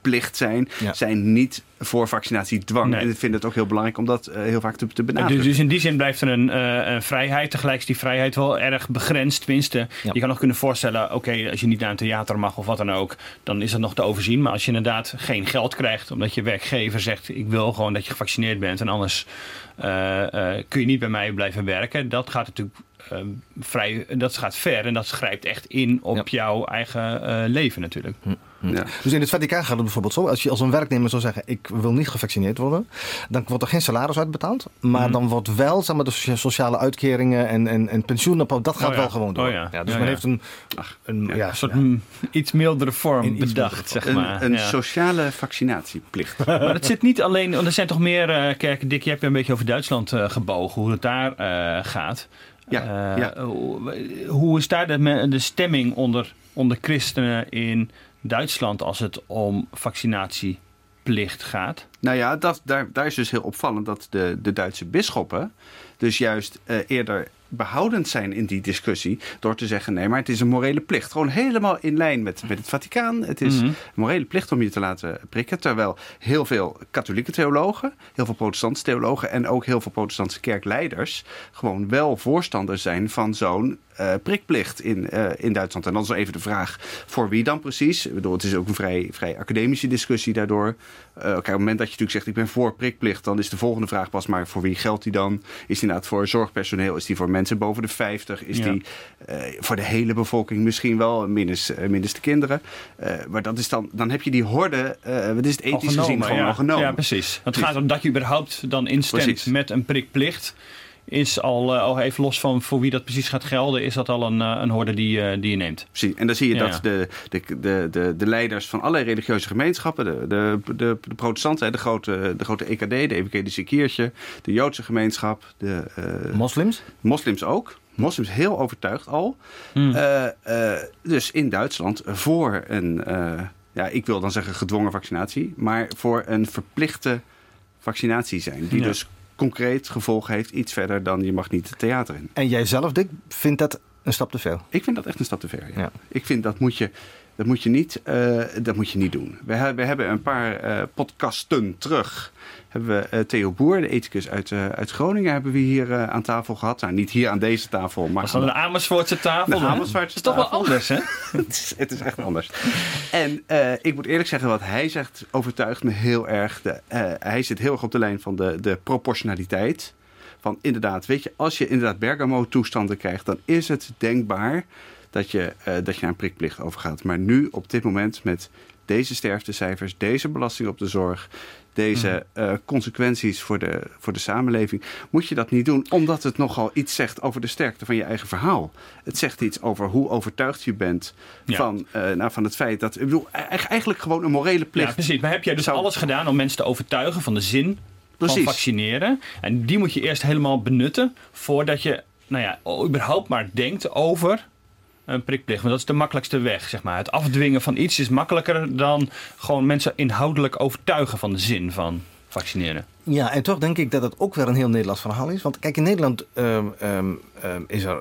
vaccinatieplicht zijn, Ja. zijn niet voor vaccinatiedwang. Nee. En ik vind het ook heel belangrijk om dat uh, heel vaak te, te benadrukken. Dus, dus in die zin blijft er een, uh, een vrijheid. Tegelijk is die vrijheid wel erg begrensd. Tenminste, Ja. je kan nog kunnen voorstellen, oké, okay, als je niet naar een theater mag of wat dan ook, dan is dat nog te overzien. Maar als je inderdaad geen geld krijgt, omdat je werkgever zegt, ik wil gewoon dat je gevaccineerd bent en anders uh, uh, kun je niet bij mij blijven werken. Dat gaat natuurlijk uh, vrij, dat gaat ver en dat grijpt echt in op ja. jouw eigen uh, leven natuurlijk. Hm. Ja. Dus in het Vaticaan gaat het bijvoorbeeld zo. Als je als een werknemer zou zeggen, ik wil niet gevaccineerd worden, dan wordt er geen salaris uitbetaald. Maar mm. dan wordt wel, zeg maar, de sociale uitkeringen en, en, en pensioenen, dat gaat oh ja. wel gewoon door. Oh ja. Ja, dus ja, men ja. heeft een, Ach, een, ja. ja, een soort ja. m, iets mildere vorm In iets bedacht, mildere zeg Een, maar. een ja. sociale vaccinatieplicht. Maar het zit niet alleen, want er zijn toch meer uh, kerken. Dick, je hebt je een beetje over Duitsland uh, gebogen, hoe het daar uh, gaat. Ja, uh, ja. Hoe, hoe is daar de, de stemming onder, onder christenen in Duitsland als het om vaccinatieplicht gaat? Nou ja, dat, daar, daar is dus heel opvallend dat de, de Duitse bisschoppen dus juist uh, eerder behoudend zijn in die discussie door te zeggen, nee, maar het is een morele plicht. Gewoon helemaal in lijn met, met het Vaticaan. Het is mm-hmm. een morele plicht om je te laten prikken. Terwijl heel veel katholieke theologen, heel veel protestantse theologen en ook heel veel protestantse kerkleiders gewoon wel voorstander zijn van zo'n uh, prikplicht in, uh, in Duitsland. En dan is er even de vraag, voor wie dan precies? Ik bedoel, het is ook een vrij, vrij academische discussie daardoor. Uh, kijk, op het moment dat je natuurlijk zegt, ik ben voor prikplicht, dan is de volgende vraag pas maar, voor wie geldt die dan? Is die inderdaad voor zorgpersoneel? Is die voor mensen boven de vijftig? Is ja. die uh, voor de hele bevolking misschien wel, minus, uh, minus de kinderen? Uh, maar dat is dan, dan heb je die horde, uh, wat is het ethisch genomen, gezien, gewoon ja. al genomen. Ja, precies. Het gaat om dat je überhaupt dan instemt precies. met een prikplicht. Is al, uh, al even los van voor wie dat precies gaat gelden, is dat al een, uh, een horde die, uh, die je neemt. Precies. En dan zie je ja, dat ja. De, de, de, de, de leiders van allerlei religieuze gemeenschappen, de, de, de, de protestanten, de grote, de grote E K D, de Evangelische Kiertje, de Joodse gemeenschap, de uh, moslims? Moslims ook. Moslims heel overtuigd al. Mm. Uh, uh, dus in Duitsland voor een, uh, ja, ik wil dan zeggen gedwongen vaccinatie, maar voor een verplichte vaccinatie zijn. Die ja. dus concreet gevolg heeft iets verder dan je mag niet het theater in. En jij zelf, Dick, vindt dat een stap te ver? Ik vind dat echt een stap te ver, ja. ja. Ik vind dat moet je, dat moet je, niet, uh, dat moet je niet doen. We, he, we hebben een paar uh, podcasten terug. Hebben we uh, Theo Boer, de ethicus uit, uh, uit Groningen, hebben we hier uh, aan tafel gehad. Nou, niet hier aan deze tafel, maar... Was dat een Amersfoortse tafel? De Amersfoortse tafel. Het is toch wel anders, hè? het, is, het is echt anders. En uh, ik moet eerlijk zeggen, wat hij zegt overtuigt me heel erg. De, uh, hij zit heel erg op de lijn van de, de proportionaliteit. Van inderdaad, weet je, als je inderdaad Bergamo-toestanden krijgt, dan is het denkbaar dat je, uh, dat je naar een prikplicht overgaat. Maar nu, op dit moment, met deze sterftecijfers, deze belasting op de zorg, deze uh, consequenties voor de, voor de samenleving, moet je dat niet doen, omdat het nogal iets zegt over de sterkte van je eigen verhaal. Het zegt iets over hoe overtuigd je bent ja. van, uh, nou, van het feit dat, ik bedoel, eigenlijk gewoon een morele plicht. Ja, precies. Maar heb jij dus zou... alles gedaan om mensen te overtuigen van de zin Precies. van vaccineren? En die moet je eerst helemaal benutten voordat je, nou ja, überhaupt maar denkt over een prikplicht. Want dat is de makkelijkste weg, zeg maar. Het afdwingen van iets is makkelijker dan gewoon mensen inhoudelijk overtuigen van de zin van vaccineren. Ja, en toch denk ik dat het ook weer een heel Nederlands verhaal is. Want kijk, in Nederland um, um, um, is er...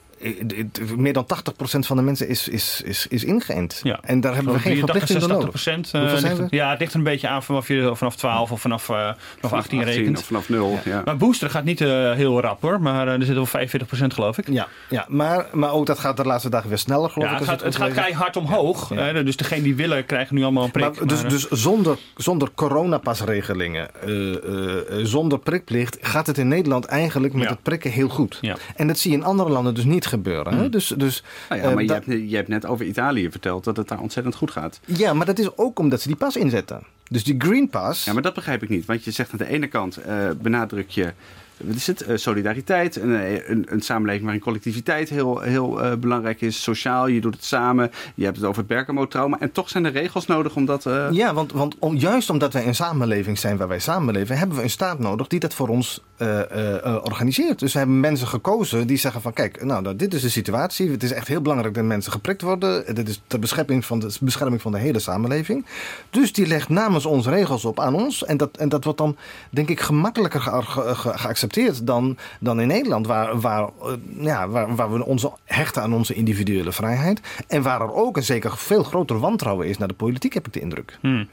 meer dan tachtig procent van de mensen is, is, is, is ingeënt. Ja. En daar hebben we geen verplichting voor nodig. procent, uh, Hoeveel zijn we? Ja, het ligt er een beetje aan vanaf je vanaf twaalf of vanaf, uh, vanaf achttien rekent. Of vanaf nul. Ja. Ja. Maar booster gaat niet uh, heel rap hoor. Maar uh, er zit wel vijfenveertig procent geloof ik. Ja, ja maar, maar ook dat gaat de laatste dagen weer sneller geloof ja, ik. Het gaat, het gaat keihard omhoog. Ja. Uh, dus degenen die willen krijgen nu allemaal een prik. Maar, dus maar, dus zonder, zonder coronapasregelingen, uh, uh, zonder prikplicht, gaat het in Nederland eigenlijk met ja. het prikken heel goed. Ja. En dat zie je in andere landen dus niet gebeuren. Hmm. Hè? Dus Dus, nou ja, maar uh, je, hebt, je hebt net over Italië verteld dat het daar ontzettend goed gaat. Ja, maar dat is ook omdat ze die pas inzetten. Dus die Green Pass... Ja, maar dat begrijp ik niet. Want je zegt aan de ene kant uh, benadruk je... Wat is het? Uh, solidariteit. Een, een, een samenleving waarin collectiviteit heel, heel uh, belangrijk is. Sociaal, je doet het samen. Je hebt het over het Bergamo-trauma. En toch zijn er regels nodig om dat... Uh... Ja, want, want om, juist omdat wij een samenleving zijn waar wij samenleven, hebben we een staat nodig die dat voor ons uh, uh, uh, organiseert. Dus we hebben mensen gekozen die zeggen van kijk, nou, dit is de situatie. Het is echt heel belangrijk dat mensen geprikt worden. Dit is de bescherming van de, bescherming van de hele samenleving. Dus die legt namens ons regels op aan ons. En dat, en dat wordt dan, denk ik, gemakkelijker ge, ge, ge, geaccepteerd. Dan, dan in Nederland, waar, waar, ja, waar, waar we ons hechten aan onze individuele vrijheid. En waar er ook een zeker veel groter wantrouwen is naar de politiek, heb ik de indruk. Hmm. Ja.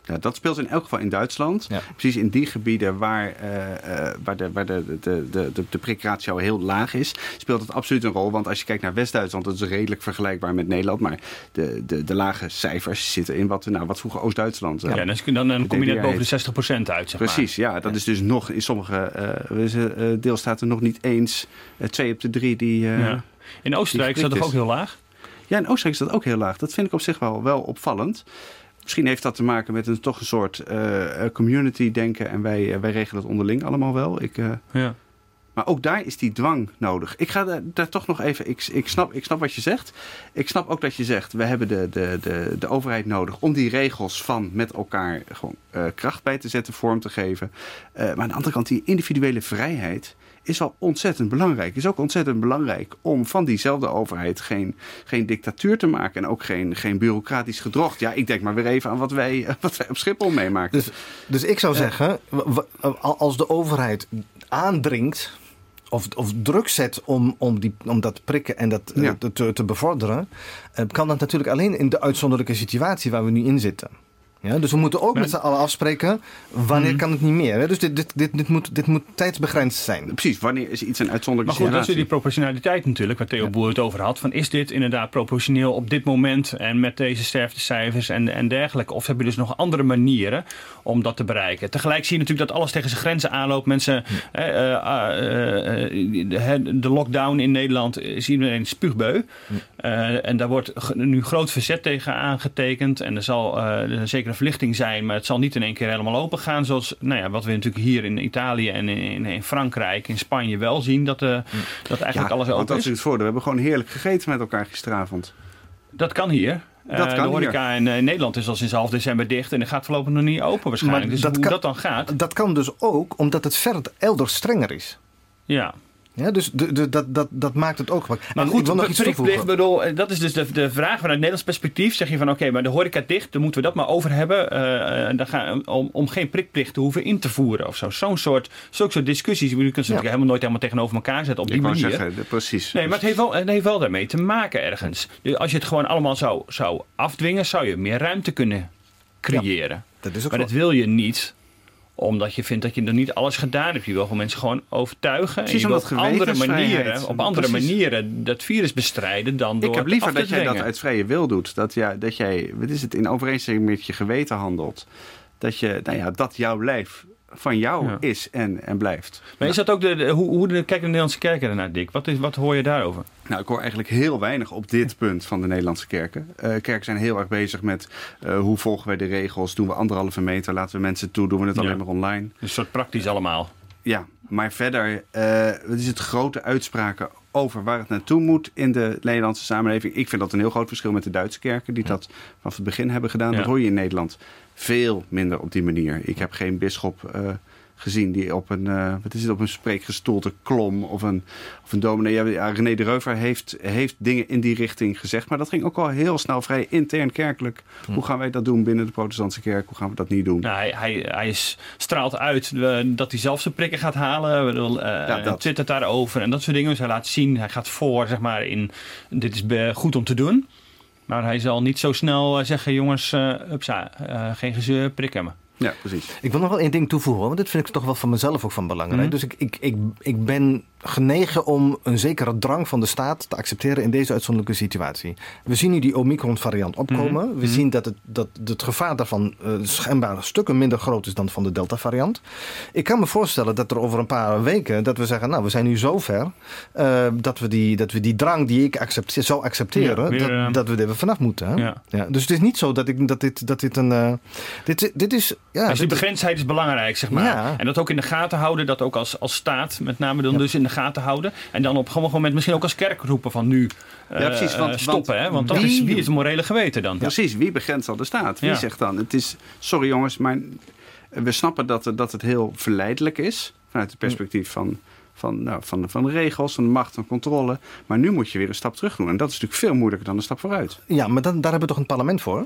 Ja, dat speelt in elk geval in Duitsland. Ja. Precies in die gebieden waar, uh, uh, waar, de, waar de, de, de, de, de prikratio heel laag is, speelt het absoluut een rol. Want als je kijkt naar West-Duitsland, dat is redelijk vergelijkbaar met Nederland. Maar de, de, de lage cijfers zitten in wat, nou, wat vroeger Oost-Duitsland. Ja, uh, dan, dan, dan kom je net boven de zestig procent uit, zeg Precies, maar. ja. Dat ja. is dus nog in sommige uh, uh, deelstaten nog niet eens uh, twee op de drie die... Uh, ja. In Oostenrijk is dat toch ook heel laag? Ja, in Oostenrijk is dat ook heel laag. Dat vind ik op zich wel, wel opvallend. Misschien heeft dat te maken met een toch een soort uh, community denken en wij, uh, wij regelen het onderling allemaal wel. Ik, uh, ja. Maar ook daar is die dwang nodig. Ik ga daar, daar toch nog even... Ik, ik, snap, ik snap wat je zegt. Ik snap ook dat je zegt, we hebben de, de, de, de overheid nodig om die regels van met elkaar gewoon uh, kracht bij te zetten, vorm te geven. Uh, maar aan de andere kant, die individuele vrijheid is al ontzettend belangrijk. Het is ook ontzettend belangrijk om van diezelfde overheid geen, geen dictatuur te maken en ook geen, geen bureaucratisch gedrocht. Ja, ik denk maar weer even aan wat wij, wat wij op Schiphol meemaken. Dus, dus ik zou zeggen, als de overheid aandringt of, of druk zet om, om, die, om dat prikken en dat ja. te, te bevorderen, kan dat natuurlijk alleen in de uitzonderlijke situatie waar we nu in zitten. Ja, dus we moeten ook met z'n allen afspreken wanneer hmm. kan het niet meer. Hè? Dus dit, dit, dit, dit, moet, dit moet tijdsbegrensd zijn. Precies, wanneer is iets een uitzonderlijke situatie? Maar goed, situatie? dat is die proportionaliteit natuurlijk, waar Theo ja. Boer het over had. Van, is dit inderdaad proportioneel op dit moment en met deze sterftecijfers en, en dergelijke? Of heb je dus nog andere manieren om dat te bereiken? Tegelijk zie je natuurlijk dat alles tegen zijn grenzen aanloopt. Mensen, ja. uh, uh, uh, de, de lockdown in Nederland is iedereen spuugbeu. Ja. Uh, en daar wordt nu groot verzet tegen aangetekend. En er zal uh, zeker een verlichting zijn, maar het zal niet in één keer helemaal open gaan. Zoals nou ja, wat we natuurlijk hier in Italië en in, in Frankrijk, in Spanje wel zien. Dat, uh, dat eigenlijk ja, alles open want dat is. is het voordeel. We hebben gewoon heerlijk gegeten met elkaar gisteravond. Dat kan hier. Dat uh, kan de horeca in, uh, in Nederland is al sinds half december dicht en dat gaat voorlopig nog niet open waarschijnlijk. Maar dus dat hoe kan, dat dan gaat. Dat kan dus ook omdat het verder elders strenger is. Ja. Ja, dus de, de, dat, dat, dat maakt het ook. Maar en goed, ik wil nog iets toevoegen. Bedoel, dat is dus de, de vraag vanuit Nederlands perspectief. Zeg je van oké, okay, maar de horeca dicht, dan moeten we dat maar over hebben. Uh, dan gaan, om, om geen prikplicht te hoeven in te voeren of zo. Zo'n soort, zo'n soort discussies. Je kunt ze ja. helemaal nooit helemaal tegenover elkaar zetten op die ik manier. Zeggen, de, precies. Nee, maar het heeft, wel, het heeft wel daarmee te maken ergens. Dus als je het gewoon allemaal zou, zou afdwingen, zou je meer ruimte kunnen creëren. Ja, dat is ook maar wel. Dat wil je niet, omdat je vindt dat je nog niet alles gedaan hebt. Je wil gewoon mensen gewoon overtuigen. Precies, en je wil op andere manieren, op andere Precies. manieren dat virus bestrijden dan door Ik heb liever af te dat jij dat uit vrije wil doet. Dat, ja, dat jij, wat is het, in overeenstemming met je geweten handelt. Dat je, nou ja, dat jouw lijf van jou ja. is en, en blijft. Maar is dat ook de, de hoe, hoe de, kijken de Nederlandse kerken ernaar, Dick? Wat, is, wat hoor je daarover? Nou, ik hoor eigenlijk heel weinig op dit punt van de Nederlandse kerken. Uh, kerken zijn heel erg bezig met uh, hoe volgen wij de regels? Doen we anderhalve meter? Laten we mensen toe? Doen we het alleen ja. maar online? Een soort praktisch allemaal. Ja, maar verder, uh, wat is het grote uitspraken over waar het naartoe moet in de Nederlandse samenleving? Ik vind dat een heel groot verschil met de Duitse kerken die dat vanaf het begin hebben gedaan. Ja. Dat hoor je in Nederland veel minder op die manier. Ik heb geen bisschop uh, gezien die op een, uh, wat is het, op een spreekgestoelte klom of een, of een dominee. Ja, René de Reuver heeft, heeft dingen in die richting gezegd, maar dat ging ook al heel snel vrij intern kerkelijk. Hm. Hoe gaan wij dat doen binnen de protestantse kerk? Hoe gaan we dat niet doen? Nou, hij, hij, hij is, straalt uit uh, dat hij zelf zijn prikken gaat halen. Uh, ja, dat. Twittert daarover en dat soort dingen. Dus hij laat zien, hij gaat voor, zeg maar, in dit is be, goed om te doen. Maar hij zal niet zo snel zeggen, jongens, uh, upsa, uh, geen gezeur, prikken me. Ja, precies. Ik wil nog wel één ding toevoegen, want dit vind ik toch wel van mezelf ook van belangrijk. Mm-hmm. Dus ik, ik, ik, ik ben genegen om een zekere drang van de staat te accepteren in deze uitzonderlijke situatie. We zien nu die Omicron-variant opkomen. Mm-hmm. We zien dat het, dat het gevaar daarvan uh, schijnbaar stukken minder groot is dan van de Delta-variant. Ik kan me voorstellen dat er over een paar weken, dat we zeggen, nou, we zijn nu zo ver, uh, dat, we die, dat we die drang die ik accepteer, zou accepteren, ja, weer, dat, uh, dat we er vanaf moeten. Hè? Ja. Ja, dus het is niet zo dat, ik, dat, dit, dat dit een... Uh, dit, dit is... Ja, dus die begrensdheid is belangrijk, zeg maar. Ja. En dat ook in de gaten houden, dat ook als, als staat met name dan ja. dus in de gaten houden. En dan op gewoon moment misschien ook als kerk roepen van nu uh, ja, precies, want, stoppen. Want, hè? want wie, is, wie is het morele geweten dan? Ja. Precies, wie begrenst al de staat? Wie ja. zegt dan, het is, sorry jongens, maar we snappen dat, dat het heel verleidelijk is vanuit het perspectief van... Van, nou, van, van de regels, van de macht, van controle. Maar nu moet je weer een stap terug doen. En dat is natuurlijk veel moeilijker dan een stap vooruit. Ja, maar dan, daar hebben we toch een parlement voor?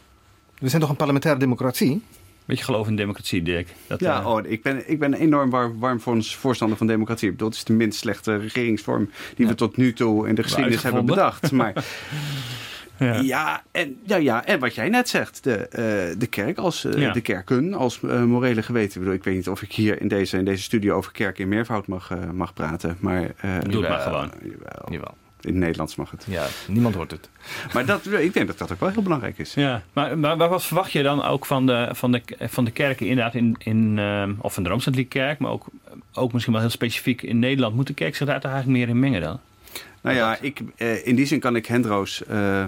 We zijn toch een parlementaire democratie? Beetje geloof in democratie, Dirk. Dat, ja, uh... oh, ik, ben, ik ben een enorm war, warm voorstander van democratie. Ik bedoel, het is de minst slechte regeringsvorm die ja. we tot nu toe in de geschiedenis hebben bedacht. Maar Ja, ja, en, ja, ja, en wat jij net zegt, de, uh, de kerk als uh, ja. de kerken als uh, morele geweten. Ik bedoel, ik weet niet of ik hier in deze, in deze studio over kerk in meervoud mag, uh, mag praten. Maar, uh, Doe het maar gewoon. Jawel. Jawel. In het Nederlands mag het. Ja, niemand hoort het. Maar dat, ik denk dat dat ook wel heel belangrijk is. Ja, maar, maar wat verwacht je dan ook van de, van de, van de kerken inderdaad in, in uh, of van de Rooms-Katholieke Kerk, maar ook, ook misschien wel heel specifiek in Nederland. Moet de kerk zich daar toch eigenlijk meer in mengen dan? Nou ja, ik, uh, in die zin kan ik Hendro's, uh,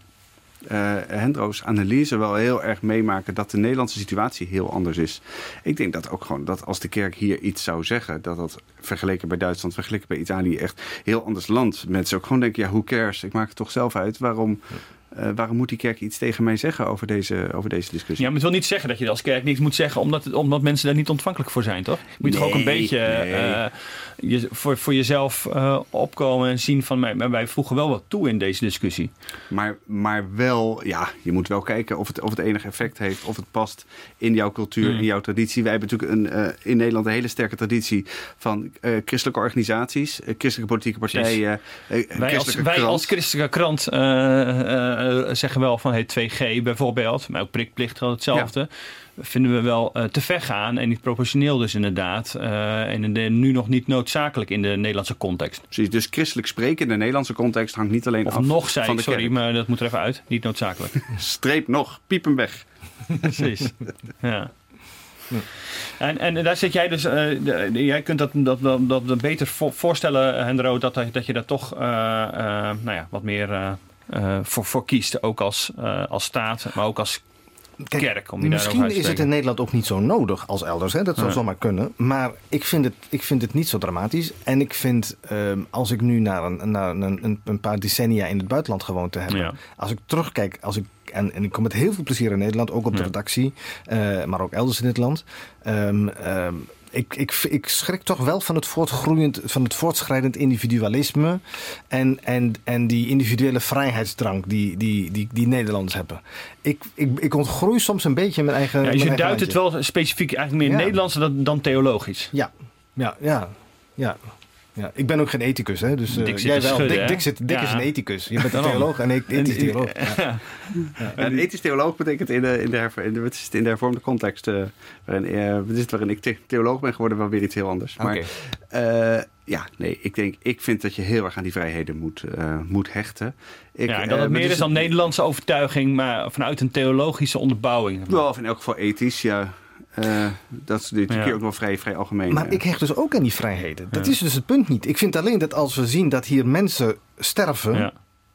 uh, Hendro's analyse wel heel erg meemaken dat de Nederlandse situatie heel anders is. Ik denk dat ook gewoon dat als de kerk hier iets zou zeggen, dat dat vergeleken bij Duitsland, vergeleken bij Italië echt heel anders land. Mensen ook gewoon denken, ja, who cares? Ik maak het toch zelf uit. Waarom... Uh, waarom moet die kerk iets tegen mij zeggen over deze, over deze discussie? Ja, maar het wil niet zeggen dat je als kerk niks moet zeggen, omdat, het, omdat mensen daar niet ontvankelijk voor zijn, toch? Je moet nee, toch ook een beetje nee. uh, je, voor, voor jezelf uh, opkomen en zien van, mij, wij voegen wel wat toe in deze discussie. Maar, maar wel, ja, je moet wel kijken of het, of het enig effect heeft, of het past in jouw cultuur, mm. in jouw traditie. Wij hebben natuurlijk een, uh, in Nederland een hele sterke traditie van uh, christelijke organisaties, uh, christelijke politieke partijen. Uh, wij, als, wij als christelijke krant uh, uh, Uh, zeggen wel van hey, twee G bijvoorbeeld, maar ook prikplicht geldt hetzelfde. Ja. Vinden we wel uh, te ver gaan en niet proportioneel dus inderdaad. Uh, en de, nu nog niet noodzakelijk in de Nederlandse context. Precies, dus christelijk spreken in de Nederlandse context hangt niet alleen of af nog zei van de sorry, kerk. Maar dat moet er even uit. Niet noodzakelijk. Streep nog, piep hem weg. Precies, ja. Ja. En, en daar zit jij dus, uh, de, de, jij kunt dat, dat, dat, dat beter vo- voorstellen, Hendro, dat, dat je daar toch uh, uh, nou ja, wat meer uh, uh, voor, voor kiest. Ook als, uh, als staat, maar ook als Kijk, kerk. Om die misschien is het in Nederland ook niet zo nodig als elders. Hè? Dat zou ja. zomaar kunnen. Maar ik vind, het, ik vind het niet zo dramatisch. En ik vind, um, als ik nu naar, een, naar een, een paar decennia in het buitenland gewoond te hebben. Ja. Als ik terugkijk, als ik, en, en ik kom met heel veel plezier in Nederland, ook op de ja. redactie. Uh, maar ook elders in het land. Um, um, Ik, ik, ik schrik toch wel van het voortgroeiend, van het voortschrijdend individualisme en, en, en die individuele vrijheidsdrang die, die, die, die Nederlanders hebben. Ik, ik, ik ontgroei soms een beetje mijn eigen. Ja, dus je duidt landje. het wel specifiek eigenlijk meer ja. Nederlands dan, dan theologisch. Ja, ja, ja, ja. Ja, ik ben ook geen ethicus, hè? Dus uh, Dick jij wel. Schudden, Dick, Dick, zit, Dick ja. is een ethicus. Je bent een theoloog en ik ethisch theoloog. Ja. Ja. Ja, een ethisch theoloog betekent in de, in de, herv- in de, het is in de hervormde context, uh, waarin, uh, het is waarin ik theoloog ben geworden, wel weer iets heel anders. Maar okay. uh, ja, nee, ik denk, ik vind dat je heel erg aan die vrijheden moet, uh, moet hechten. Ik, ja, en dat het uh, meer dus is dan Nederlandse overtuiging, maar vanuit een theologische onderbouwing. Wel, of in elk geval ethisch, ja. Uh, dat is dit ja. keer ook wel vrij, vrij algemeen. Maar ja. ik hecht dus ook aan die vrijheden. Dat ja. is dus het punt niet. Ik vind alleen dat als we zien dat hier mensen sterven, ja.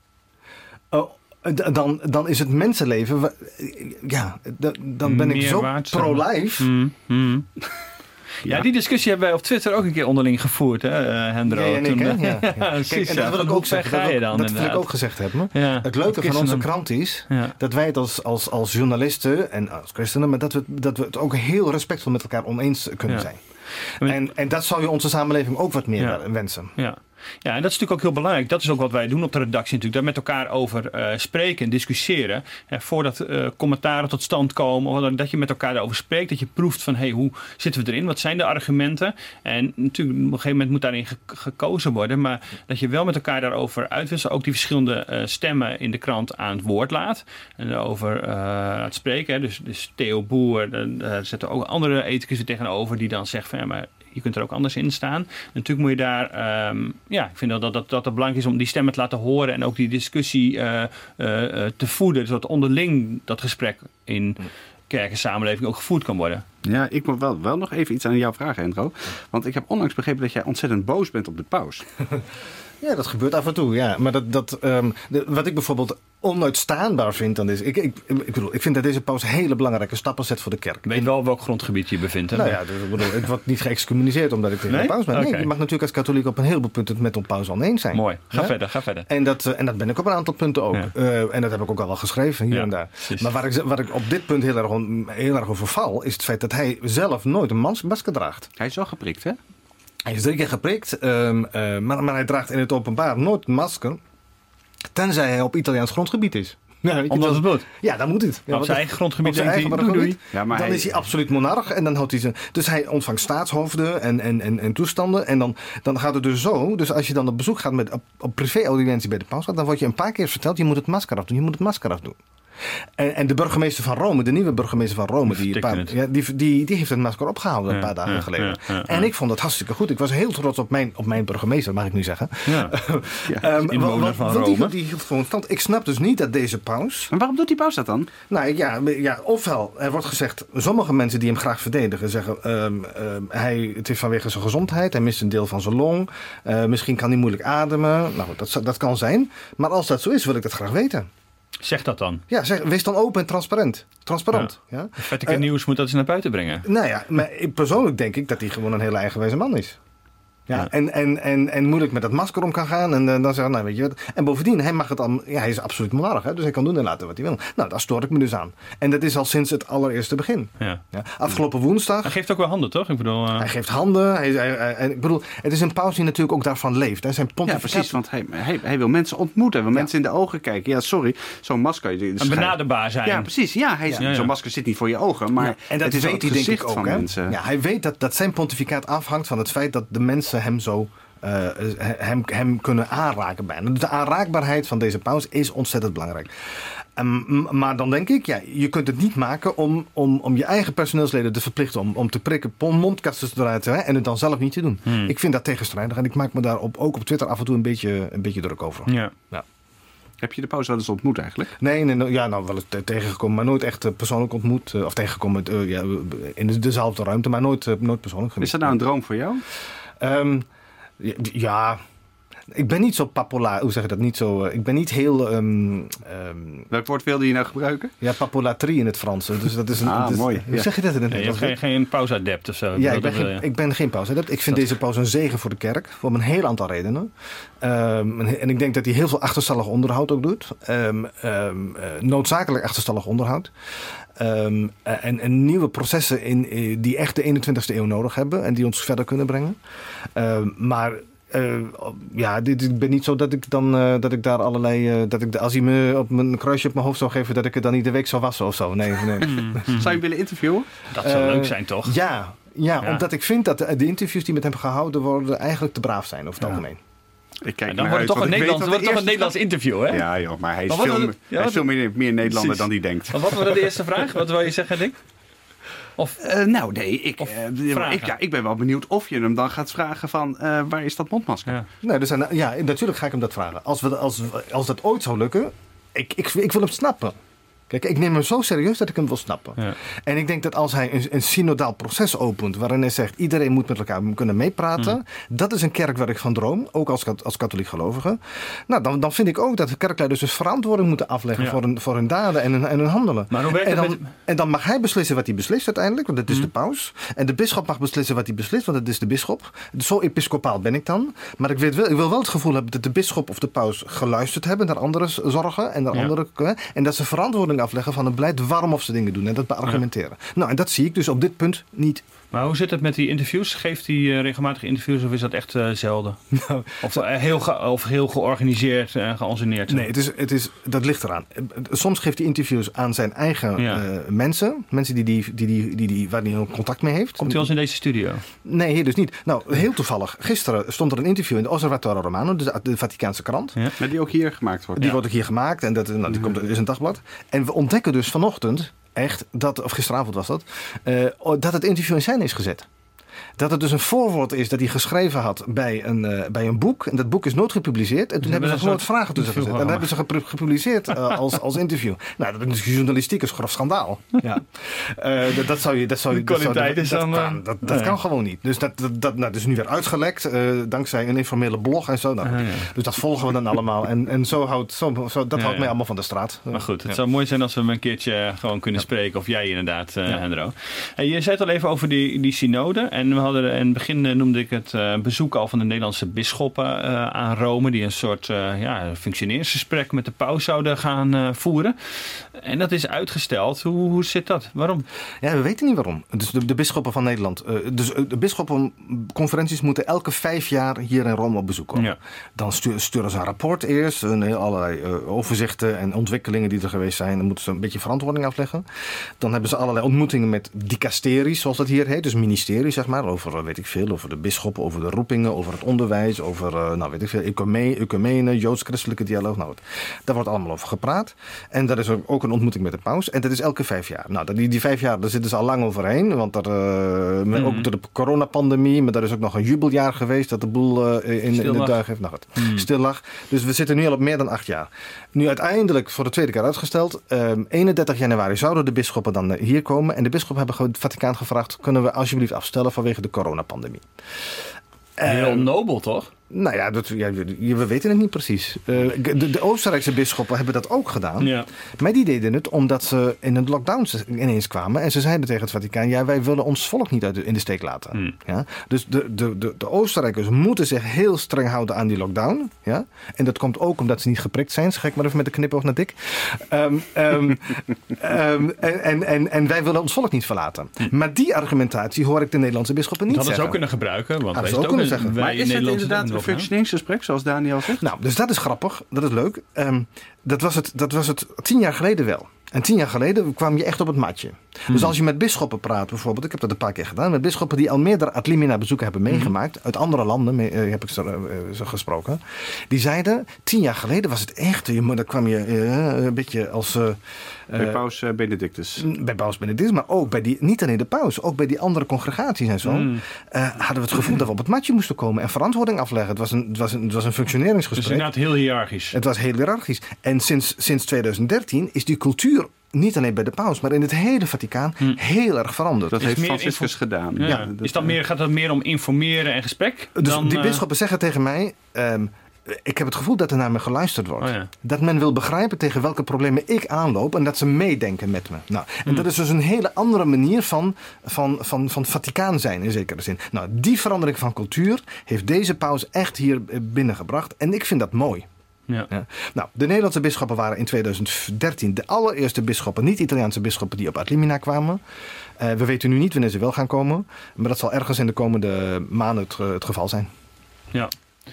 uh, dan, dan is het mensenleven, ja, dan ben Meer ik zo waard, pro-life. Mm, mm. Ja, die discussie hebben wij op Twitter ook een keer onderling gevoerd, hè, uh, Hendro. Ja, ja, nee, Toen, ja, ja. ja, Kijk, precies, en dat wil ik ook zeggen. Dat, dan, dat wil ik ook gezegd hebben. Ja, het leuke van onze krant is ja. dat wij het als, als, als journalisten en als christenen, maar dat we, dat we het ook heel respectvol met elkaar oneens kunnen ja. zijn. En, en dat zou je onze samenleving ook wat meer ja. wensen. Ja. Ja, en dat is natuurlijk ook heel belangrijk. Dat is ook wat wij doen op de redactie natuurlijk. Daar met elkaar over uh, spreken en discussiëren. En voordat uh, commentaren tot stand komen. Dat je met elkaar daarover spreekt. Dat je proeft van, hey, hoe zitten we erin? Wat zijn de argumenten? En natuurlijk, op een gegeven moment moet daarin ge- gekozen worden. Maar dat je wel met elkaar daarover uitwisselt. Ook die verschillende uh, stemmen in de krant aan het woord laat. En over uh, laat spreken. Hè. Dus, dus Theo Boer, daar zetten ook andere ethicus tegenover. Die dan zegt van, ja, maar je kunt er ook anders in staan. Natuurlijk moet je daar, um, ja, ik vind dat, dat, dat, dat het belangrijk is om die stemmen te laten horen en ook die discussie uh, uh, te voeden, zodat onderling dat gesprek in kerk en samenleving ook gevoerd kan worden. Ja, ik moet wel, wel nog even iets aan jou vragen, Hendro. Want ik heb onlangs begrepen dat jij ontzettend boos bent op de paus. Ja, dat gebeurt af en toe, ja. Maar dat, dat, um, de, wat ik bijvoorbeeld onuitstaanbaar vind dan is... Ik, ik, ik, bedoel, ik vind dat deze paus hele belangrijke stappen zet voor de kerk. Weet je wel welk grondgebied je bevindt, hè? Nou ja, dus, ik bedoel, ik word niet geëxcommuniceerd omdat ik tegen nee? de paus ben. Nee, okay. Je mag natuurlijk als katholiek op een heleboel punten het met een paus oneens zijn. Mooi, ga ja? verder, ga verder. En dat, uh, en dat ben ik op een aantal punten ook. Ja. Uh, en dat heb ik ook al wel geschreven, hier ja, en daar. Precies. Maar waar ik, waar ik op dit punt heel erg, heel erg over val... is het feit dat hij zelf nooit een masker draagt. Hij is wel geprikt, hè? Hij is drie keer geprikt, um, uh, maar, maar hij draagt in het openbaar nooit een masker, tenzij hij op Italiaans grondgebied is. Ja, Omdat het moet. Ja, dan moet het. Ja, op zijn eigen grondgebied op zijn denkt eigen hij, doei, grondgebied. doei. Ja, maar dan hij, is hij absoluut monarch en dan houdt hij zijn... Dus hij ontvangt staatshoofden en, en, en, en toestanden. En dan, dan gaat het dus zo. Dus als je dan op bezoek gaat met, op, op privé-audiëntie bij de paus... dan word je een paar keer verteld, je moet het masker afdoen. Je moet het masker afdoen. En, en de burgemeester van Rome, de nieuwe burgemeester van Rome... die, paar, ja, die, die, die heeft het masker opgehouden een ja, paar dagen ja, geleden. Ja, ja, ja. En ik vond dat hartstikke goed. Ik was heel trots op mijn, op mijn burgemeester, mag ik nu zeggen. Ja. Ja, um, inwoner want, van want Rome. Die, die hield gewoon stand. Ik snap dus niet dat deze paus... Maar waarom doet die paus dat dan? Nou ja, ja, ofwel, er wordt gezegd... sommige mensen die hem graag verdedigen zeggen... Um, um, hij, het is vanwege zijn gezondheid, hij mist een deel van zijn long... Uh, misschien kan hij moeilijk ademen. Nou, dat, dat kan zijn. Maar als dat zo is, wil ik dat graag weten. Zeg dat dan. Ja, zeg, wees dan open en transparant. Transparant. Ja. Ja? Vatican Uh, Nieuws moet dat eens naar buiten brengen. Nou ja, maar ik, persoonlijk denk ik dat hij gewoon een hele eigenwijze man is. Ja, Ja. En, en, en, en moeilijk met dat masker om kan gaan. En uh, dan zeggen, nou weet je wat. En bovendien, hij mag het al. Ja, hij is absoluut monarch, hè, dus hij kan doen en laten wat hij wil. Nou, daar stoor ik me dus aan. En dat is al sinds het allereerste begin. Ja. Ja, afgelopen woensdag. Hij geeft ook wel handen, toch? Ik bedoel, uh... Hij geeft handen. Hij, hij, hij, hij- ik bedoel, het is een paus die natuurlijk ook daarvan leeft. Hè. Zijn Ja, pontificaat- precies, want hij, hij, hij wil mensen ontmoeten. Hij wil Ja. mensen in de ogen kijken. Ja, sorry, zo'n masker... die- een schijnt- benaderbaar zijn. Ja, precies. Ja, hij, Ja, ja. zo'n masker zit niet voor je ogen, maar Ja, en dat het is weet ook hij het denk ik gezicht ook. van Hè? mensen. Ja, hij weet dat, dat zijn pontificaat afhangt van het feit dat de mensen hem zo uh, hem, hem kunnen aanraken bijna. Dus de aanraakbaarheid van deze paus is ontzettend belangrijk. Um, maar dan denk ik, ja, je kunt het niet maken om, om, om je eigen personeelsleden te verplichten om, om te prikken, mondkastjes eruit te, hè, en het dan zelf niet te doen. Hmm. Ik vind dat tegenstrijdig en ik maak me daar op, ook op Twitter af en toe een beetje, een beetje druk over. Ja. Ja. Heb je de paus wel eens ontmoet eigenlijk? Nee, nee, no- ja, nou wel eens te- tegengekomen, maar nooit echt uh, persoonlijk ontmoet. Uh, of tegengekomen uh, ja, in de, dezelfde ruimte, maar nooit, uh, nooit persoonlijk Is gemist. dat nou een droom voor jou? Um, ja, ja, ik ben niet zo populair. Hoe zeg je dat? Niet zo. Uh, ik ben niet heel. Um, um, Welk woord wilde je nou gebruiken? ja, papolatrie in het Frans. Dus dat is een. Ah, dat is- mooi. Hoe Ja. zeg je dat in het Nee, je hebt Nederlands? geen, geen pausadept of zo. Ja, Dat ik ben, wil geen, je. ik ben geen pausadept. Ik vind Dat- deze paus een zegen voor de kerk. Om een heel aantal redenen. Um, en, en ik denk dat hij heel veel achterstallig onderhoud ook doet. Um, um, uh, noodzakelijk achterstallig onderhoud. Um, uh, en, en nieuwe processen in, uh, die echt de eenentwintigste eeuw nodig hebben. En die ons verder kunnen brengen. Um, maar... Uh, ja, dit, ik ben niet zo dat ik dan uh, dat ik daar allerlei. Uh, dat ik als hij me op mijn kruisje op mijn hoofd zou geven, dat ik het dan iedere week zou wassen of zo. Nee, nee. Zou je hem willen interviewen? Dat zou Uh, leuk zijn, toch? Ja, ja, Ja. omdat ik vind dat de, de interviews die met hem gehouden worden eigenlijk te braaf zijn over het algemeen. Ik kijk En dan naar wordt het toch uit, een want ik Nederlands, weet wordt het wat toch de een eerste Nederlands interview, hè? vraag- Ja, joh, maar hij is Maar wat veel, was het- ja, hij is wat- veel meer, meer Nederlander Precies. dan hij denkt. Maar wat was de eerste vraag? Wat wil je zeggen, Dick? Of Uh, nou, nee, ik, Of uh, vragen. ik, ja, ik ben wel benieuwd of je hem dan gaat vragen van uh, waar is dat mondmasker? Ja. Nee, er zijn, ja, natuurlijk ga ik hem dat vragen. Als, we, als, als dat ooit zou lukken, ik, ik, ik wil hem snappen. Kijk, ik neem hem zo serieus dat ik hem wil snappen. Ja. En ik denk dat als hij een, een synodaal proces opent, waarin hij zegt iedereen moet met elkaar kunnen meepraten, Mm. dat is een kerk waar ik van droom, ook als, als katholiek gelovige. Nou, dan, dan vind ik ook dat de kerkleiders dus verantwoording moeten afleggen Ja. voor, hun, voor hun daden en hun, en hun handelen. Maar hoe werkt en, het dan, met- en dan mag hij beslissen wat hij beslist uiteindelijk, want dat is Mm. de paus. En de bisschop mag beslissen wat hij beslist, want dat is de bisschop. Zo episcopaal ben ik dan. Maar ik, weet wel, ik wil wel het gevoel hebben dat de bisschop of de paus geluisterd hebben naar andere zorgen en naar Ja. andere. hè, En dat ze verantwoording afleggen van het beleid waarom of ze dingen doen en dat beargumenteren. Nou, en dat zie ik dus op dit punt niet. Maar hoe zit het met die interviews? Geeft hij uh, regelmatig interviews of is dat echt uh, zelden? Nou, Of, uh, heel, ge- of heel georganiseerd en geanceneerd? nee, het is, het is, dat ligt eraan. Soms geeft hij interviews aan zijn eigen Ja. uh, mensen. Mensen die die, die, die, die, die, waar hij contact mee heeft. Komt hij ons in deze studio? Nee, hier dus niet. Nou, heel toevallig. Gisteren stond er een interview in de Osservatore Romano, de, de Vaticaanse krant. Ja. Maar die ook hier gemaakt wordt. Die Ja. wordt ook hier gemaakt en dat, nou, die komt, er is een dagblad. En we ontdekken dus vanochtend, echt, dat, of gisteravond was dat, uh, dat het interview in scène is gezet. Dat het dus een voorwoord is dat hij geschreven had bij een, uh, bij een boek. En dat boek is nooit gepubliceerd. En toen hebben ze een gewoon wat soort vragen tussen gezet. En dat hebben ze gepru- gepubliceerd uh, als, als interview. Nou, dat is journalistiek een grof schandaal. Ja. Uh, dat, dat zou je... Dat zou je De kwaliteit dat, is dat, dan, dat uh, kan, dat, dat nee. kan gewoon niet. Dus dat, dat, dat, nou, dat is nu weer uitgelekt. Uh, dankzij een informele blog en zo. Nou, Ah, ja. Dus dat volgen we dan allemaal. En, en zo houdt, zo, zo, dat Ja, houdt ja. mij allemaal van de straat. Maar goed, het Ja. zou mooi zijn als we hem een keertje gewoon kunnen Ja. spreken. Of jij inderdaad, uh, Ja. Hendro. En je zei het al even over die, die synode. En En we hadden in het begin uh, noemde ik het uh, bezoek al van de Nederlandse bisschoppen uh, aan Rome. Die een soort uh, ja, functioneringsgesprek met de paus zouden gaan uh, voeren. En dat is uitgesteld. Hoe, hoe zit dat? Waarom? Ja, we weten niet waarom. Dus de, de bisschoppen van Nederland. Uh, dus de bisschoppenconferenties moeten elke vijf jaar hier in Rome op bezoek komen. Ja. Dan sturen, sturen ze een rapport eerst. Een, allerlei uh, overzichten en ontwikkelingen die er geweest zijn. Dan moeten ze een beetje verantwoording afleggen. Dan hebben ze allerlei ontmoetingen met dicasteries, zoals dat hier heet. Dus ministerie, zeg maar. Over, weet ik veel, over de bisschoppen, over de roepingen, over het onderwijs, over, uh, nou weet ik veel, ecumene, ecumene joods-christelijke dialoog. Nou, daar wordt allemaal over gepraat. En dat is ook een ontmoeting met de paus. En dat is elke vijf jaar. Nou, die, die vijf jaar, daar zitten ze al lang overheen. Want er, uh, mm-hmm. ook door de coronapandemie, maar er is ook nog een jubeljaar geweest dat de boel uh, in, in de duig heeft. Nou, het mm. stil lag. Dus we zitten nu al op meer dan acht jaar. Nu uiteindelijk voor de tweede keer uitgesteld. Um, eenendertig januari zouden de bisschoppen dan hier komen. En de bisschoppen hebben het Vaticaan gevraagd, kunnen we alsjeblieft afstellen vanwege de coronapandemie. Heel um, nobel, toch? Nou ja, dat, ja, we weten het niet precies. Uh, de, de Oostenrijkse bisschoppen hebben dat ook gedaan. Ja. Maar die deden het omdat ze in een lockdown ineens kwamen. En ze zeiden tegen het Vaticaan, ja, wij willen ons volk niet uit de, in de steek laten. Hmm. Ja? Dus de, de, de, de Oostenrijkers moeten zich heel streng houden aan die lockdown. Ja? En dat komt ook omdat ze niet geprikt zijn. Zeg ik maar even met de knipoog naar Dick. Um, um, um, en, en, en, en wij willen ons volk niet verlaten. Hmm. Maar die argumentatie hoor ik de Nederlandse bisschoppen niet dat zeggen. Dat zou kunnen gebruiken. Want wij ook kunnen zeggen. Maar is het inderdaad een functioneringsgesprek, zoals Daniel zegt? Nou, dus dat is grappig. Dat is leuk. Um, dat, was het, dat was het tien jaar geleden wel. En tien jaar geleden kwam je echt op het matje. Hmm. Dus als je met bisschoppen praat bijvoorbeeld, ik heb dat een paar keer gedaan, met bisschoppen die al meerdere ad limina bezoeken hebben meegemaakt, hmm. uit andere landen mee, uh, heb ik ze, uh, ze gesproken, die zeiden, tien jaar geleden was het echt, je, dan kwam je uh, een beetje als... Uh, bij paus uh, Benedictus. Bij paus Benedictus, maar ook bij die, niet alleen de paus, ook bij die andere congregaties en zo, hmm. uh, hadden we het gevoel dat we op het matje moesten komen en verantwoording afleggen. Het was een, het was een, het was een functioneringsgesprek. Dus inderdaad heel hiërarchisch. Het was heel hiërarchisch. En sinds, sinds twintig dertien is die cultuur niet alleen bij de paus, maar in het hele Vaticaan hmm. heel erg veranderd. Dat is heeft Franciscus info- gedaan. Ja. Ja, dat, is dat meer, gaat het meer om informeren en gesprek? Dus dan, die uh... bisschoppen zeggen tegen mij, Um, ik heb het gevoel dat er naar me geluisterd wordt. Oh ja. Dat men wil begrijpen tegen welke problemen ik aanloop en dat ze meedenken met me. Nou, en hmm. dat is dus een hele andere manier van, van, van, van Vaticaan zijn in zekere zin. Nou, die verandering van cultuur heeft deze paus echt hier binnengebracht en ik vind dat mooi. Ja. Ja. Nou, de Nederlandse bisschoppen waren in twintig dertien de allereerste bisschoppen, niet Italiaanse bisschoppen, die op ad limina kwamen. Uh, we weten nu niet wanneer ze wel gaan komen, maar dat zal ergens in de komende maanden het, het geval zijn. Ja.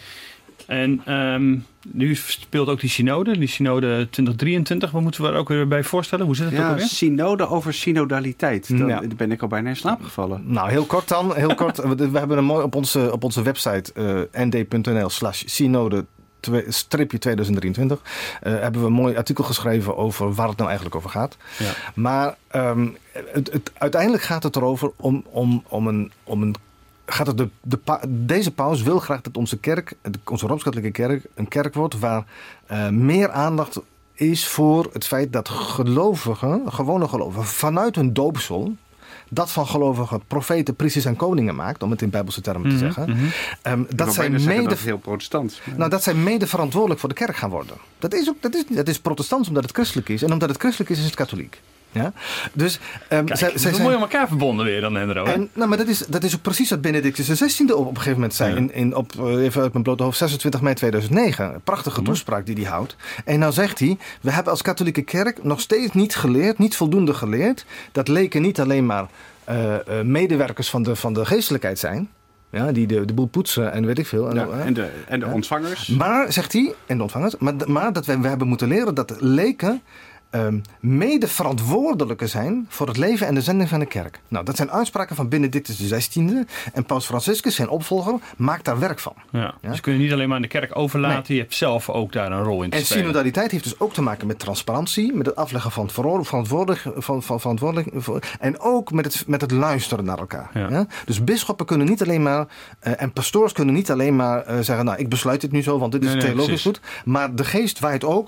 En um, nu speelt ook die synode, die synode twintig drieëntwintig. Wat moeten we er ook weer bij voorstellen? Hoe zit het ja, ook alweer? Synode over synodaliteit. Dan ja. ben ik al bijna in slaap gevallen. Nou, heel kort dan. Heel kort. We hebben een mooi op onze, op onze website uh, nd.nl slash synode stripje twintig drieëntwintig uh, hebben we een mooi artikel geschreven over waar het nou eigenlijk over gaat. Ja. Maar um, het, het, uiteindelijk gaat het erover om, om, om een... Om een Gaat het de, de, deze paus wil graag dat onze kerk, onze Rooms-Katholieke kerk, een kerk wordt waar uh, meer aandacht is voor het feit dat gelovigen, gewone gelovigen, vanuit hun doopsel, dat van gelovigen profeten, priesters en koningen maakt, om het in bijbelse termen mm-hmm, te zeggen. Mm-hmm. Um, dat zij mede, dat heel protestant. Nou, dat zij mede verantwoordelijk voor de kerk gaan worden. Dat is, ook, dat is, dat is protestants omdat het christelijk is. En omdat het christelijk is, is het katholiek. Ja? Dus, um, Kijk, zij, zij zijn mooi aan elkaar verbonden weer dan, Hendro. En, nou, maar dat is, dat is ook precies wat Benedictus de zestiende op, op een gegeven moment zei. Ja. In, in, op, even uit mijn blote hoofd, zesentwintig mei tweeduizend negen. Een prachtige ja. toespraak die hij houdt. En nou zegt hij, we hebben als katholieke kerk nog steeds niet geleerd, niet voldoende geleerd, dat leken niet alleen maar uh, uh, medewerkers van de, van de geestelijkheid zijn. Ja, die de, de boel poetsen en weet ik veel. En, ja, en de, en de ontvangers. Maar, zegt hij, en de ontvangers, maar, maar dat we, we hebben moeten leren dat leken Um, mede verantwoordelijke zijn voor het leven en de zending van de kerk. Nou, dat zijn uitspraken van Benedictus de zestiende. En Paus Franciscus, zijn opvolger, maakt daar werk van. Ja, ja? Dus kun je niet alleen maar aan de kerk overlaten. Nee. Je hebt zelf ook daar een rol in te en spelen. En synodaliteit heeft dus ook te maken met transparantie, met het afleggen van verantwoordelijk, van, van, verantwoordelijk en ook met het, met het luisteren naar elkaar. Ja. Ja? Dus bisschoppen kunnen niet alleen maar, uh, en pastoors kunnen niet alleen maar uh, zeggen, nou, ik besluit dit nu zo, want dit is nee, theologisch nee, goed. Maar de geest waait ook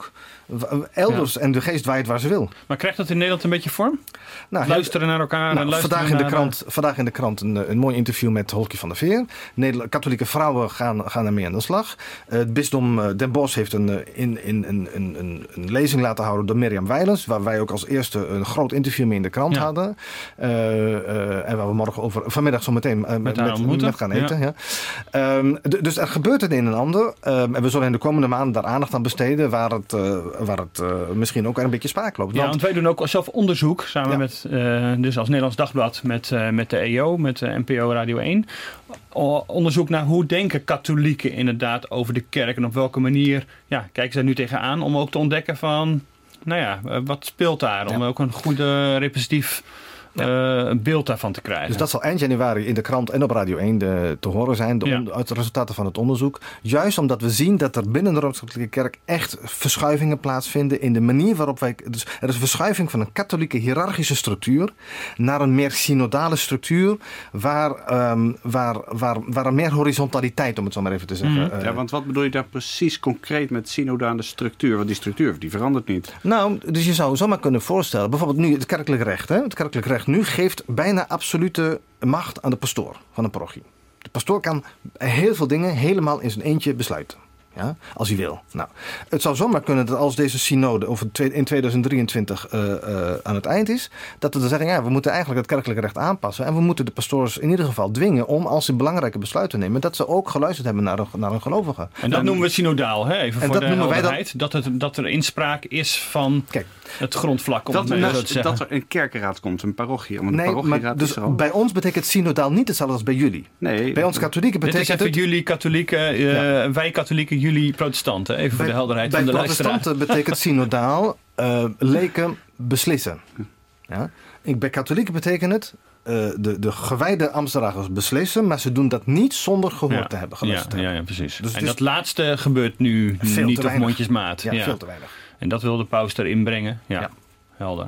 elders ja. en de geest waait waar ze wil. Maar krijgt dat in Nederland een beetje vorm? Nou, luisteren naar elkaar nou, en luisteren vandaag in de naar... krant, vandaag in de krant een, een mooi interview met Holkie van der Veer. Nederland, katholieke vrouwen gaan, gaan ermee aan de slag. Uh, het bisdom Den Bosch heeft een, in, in, in, een, een, een lezing laten houden door Mirjam Wijlens, waar wij ook als eerste een groot interview mee in de krant ja. hadden. Uh, uh, en waar we morgen over, vanmiddag zo meteen uh, met, met, met gaan eten. Ja. Ja. Um, d- dus er gebeurt het een en ander. Um, en we zullen in de komende maanden daar aandacht aan besteden, waar het, uh, waar het uh, misschien ook een beetje spaak loopt. Ja, want, want wij doen ook zelf onderzoek, samen ja. met, uh, dus als Nederlands Dagblad, met, uh, met de E O, met uh, N P O Radio één. O- onderzoek naar hoe denken katholieken inderdaad over de kerk en op welke manier ja, kijken ze er nu tegenaan om ook te ontdekken van, nou ja, uh, wat speelt daar? Om ja. ook een goede representatief Ja. Uh, een beeld daarvan te krijgen. Dus dat zal eind januari in de krant en op Radio één de, te horen zijn. De, ja. on, uit de resultaten van het onderzoek. Juist omdat we zien dat er binnen de Rooms-Katholieke Kerk echt verschuivingen plaatsvinden in de manier waarop wij... Dus er is een verschuiving van een katholieke hiërarchische structuur naar een meer synodale structuur waar, um, waar, waar, waar er meer horizontaliteit, om het zo maar even te zeggen. Mm. Uh, ja, want wat bedoel je daar precies concreet met synodale structuur? Want die structuur die verandert niet. Nou, dus je zou zomaar kunnen voorstellen, bijvoorbeeld nu het kerkelijk recht. Hè? Het kerkelijk recht nu geeft bijna absolute macht aan de pastoor van een parochie. De pastoor kan heel veel dingen helemaal in zijn eentje besluiten. Ja, als hij wil. Nou, het zou zomaar kunnen dat als deze synode of in tweeduizend drieëntwintig uh, uh, aan het eind is, dat we dan zeggen, ja, we moeten eigenlijk het kerkelijke recht aanpassen en we moeten de pastoors in ieder geval dwingen om, als ze belangrijke besluiten nemen, dat ze ook geluisterd hebben naar een, naar een gelovige. En dat en, noemen we synodaal, hè? Even en voor dat de helderheid. Dat, het, dat er inspraak is van Kijk, het grondvlak. Om dat, het dat, zo te zeggen. dat er een kerkenraad komt, een parochie. Om een nee, maar dus bij ons betekent synodaal niet hetzelfde als bij jullie. Nee, bij ons katholieken betekent het... Dit is even jullie katholieken, uh, ja. wij katholieken, jullie protestanten. Even bij, voor de helderheid van de luisteraar. Bij protestanten betekent synodaal uh, leken beslissen. Ja? Bij katholieken betekent het uh, de, de gewijde ambtsdragers beslissen, maar ze doen dat niet zonder gehoord ja. te hebben geluisterd. Ja, ja, ja, ja, precies. Dus en dus dat laatste gebeurt nu niet op mondjesmaat. Ja, ja, veel te weinig. En dat wil de paus erin brengen. Ja, ja. Helder.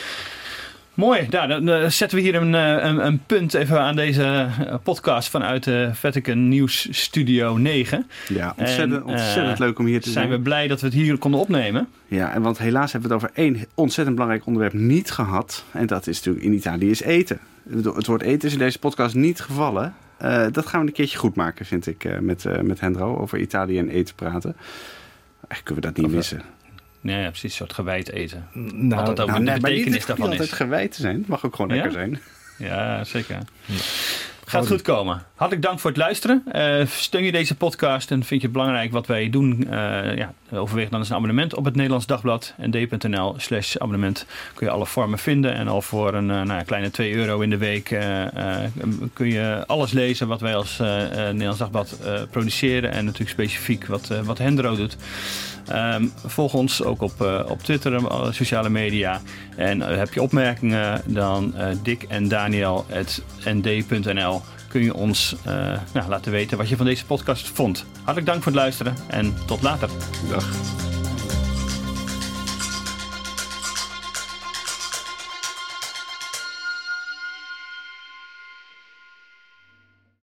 Mooi, nou, dan uh, zetten we hier een, een, een punt even aan deze podcast vanuit de Vatican Nieuws Studio negen. Ja, ontzettend, en, uh, ontzettend leuk om hier te zijn. Zijn we blij dat we het hier konden opnemen. Ja, en want helaas hebben we het over één ontzettend belangrijk onderwerp niet gehad. En dat is natuurlijk in Italië is eten. Het woord eten is in deze podcast niet gevallen. Uh, dat gaan we een keertje goed maken, vind ik, uh, met, uh, met Hendro over Italië en eten praten. Eigenlijk kunnen we dat niet of, missen. Ja, ja, precies, een soort gewijd eten. Nou, Wat het ook nou, de betekenis daarvan is. Het gewijd te zijn, het mag ook gewoon ja? lekker zijn. Ja, zeker. Ja. Gaat goed komen. Hartelijk dank voor het luisteren. Uh, steun je deze podcast en vind je het belangrijk wat wij doen? Uh, ja, overweeg dan eens een abonnement op het Nederlands Dagblad. N D punt n l slash abonnement kun je alle vormen vinden. En al voor een uh, nou, kleine twee euro in de week uh, uh, kun je alles lezen wat wij als uh, uh, Nederlands Dagblad uh, produceren. En natuurlijk specifiek wat, uh, wat Hendro doet. Um, volg ons ook op, uh, op Twitter en alle sociale media. En uh, heb je opmerkingen, dan uh, Dick en Daniel at n d punt n l kun je ons uh, nou, laten weten wat je van deze podcast vond. Hartelijk dank voor het luisteren en tot later. Dag.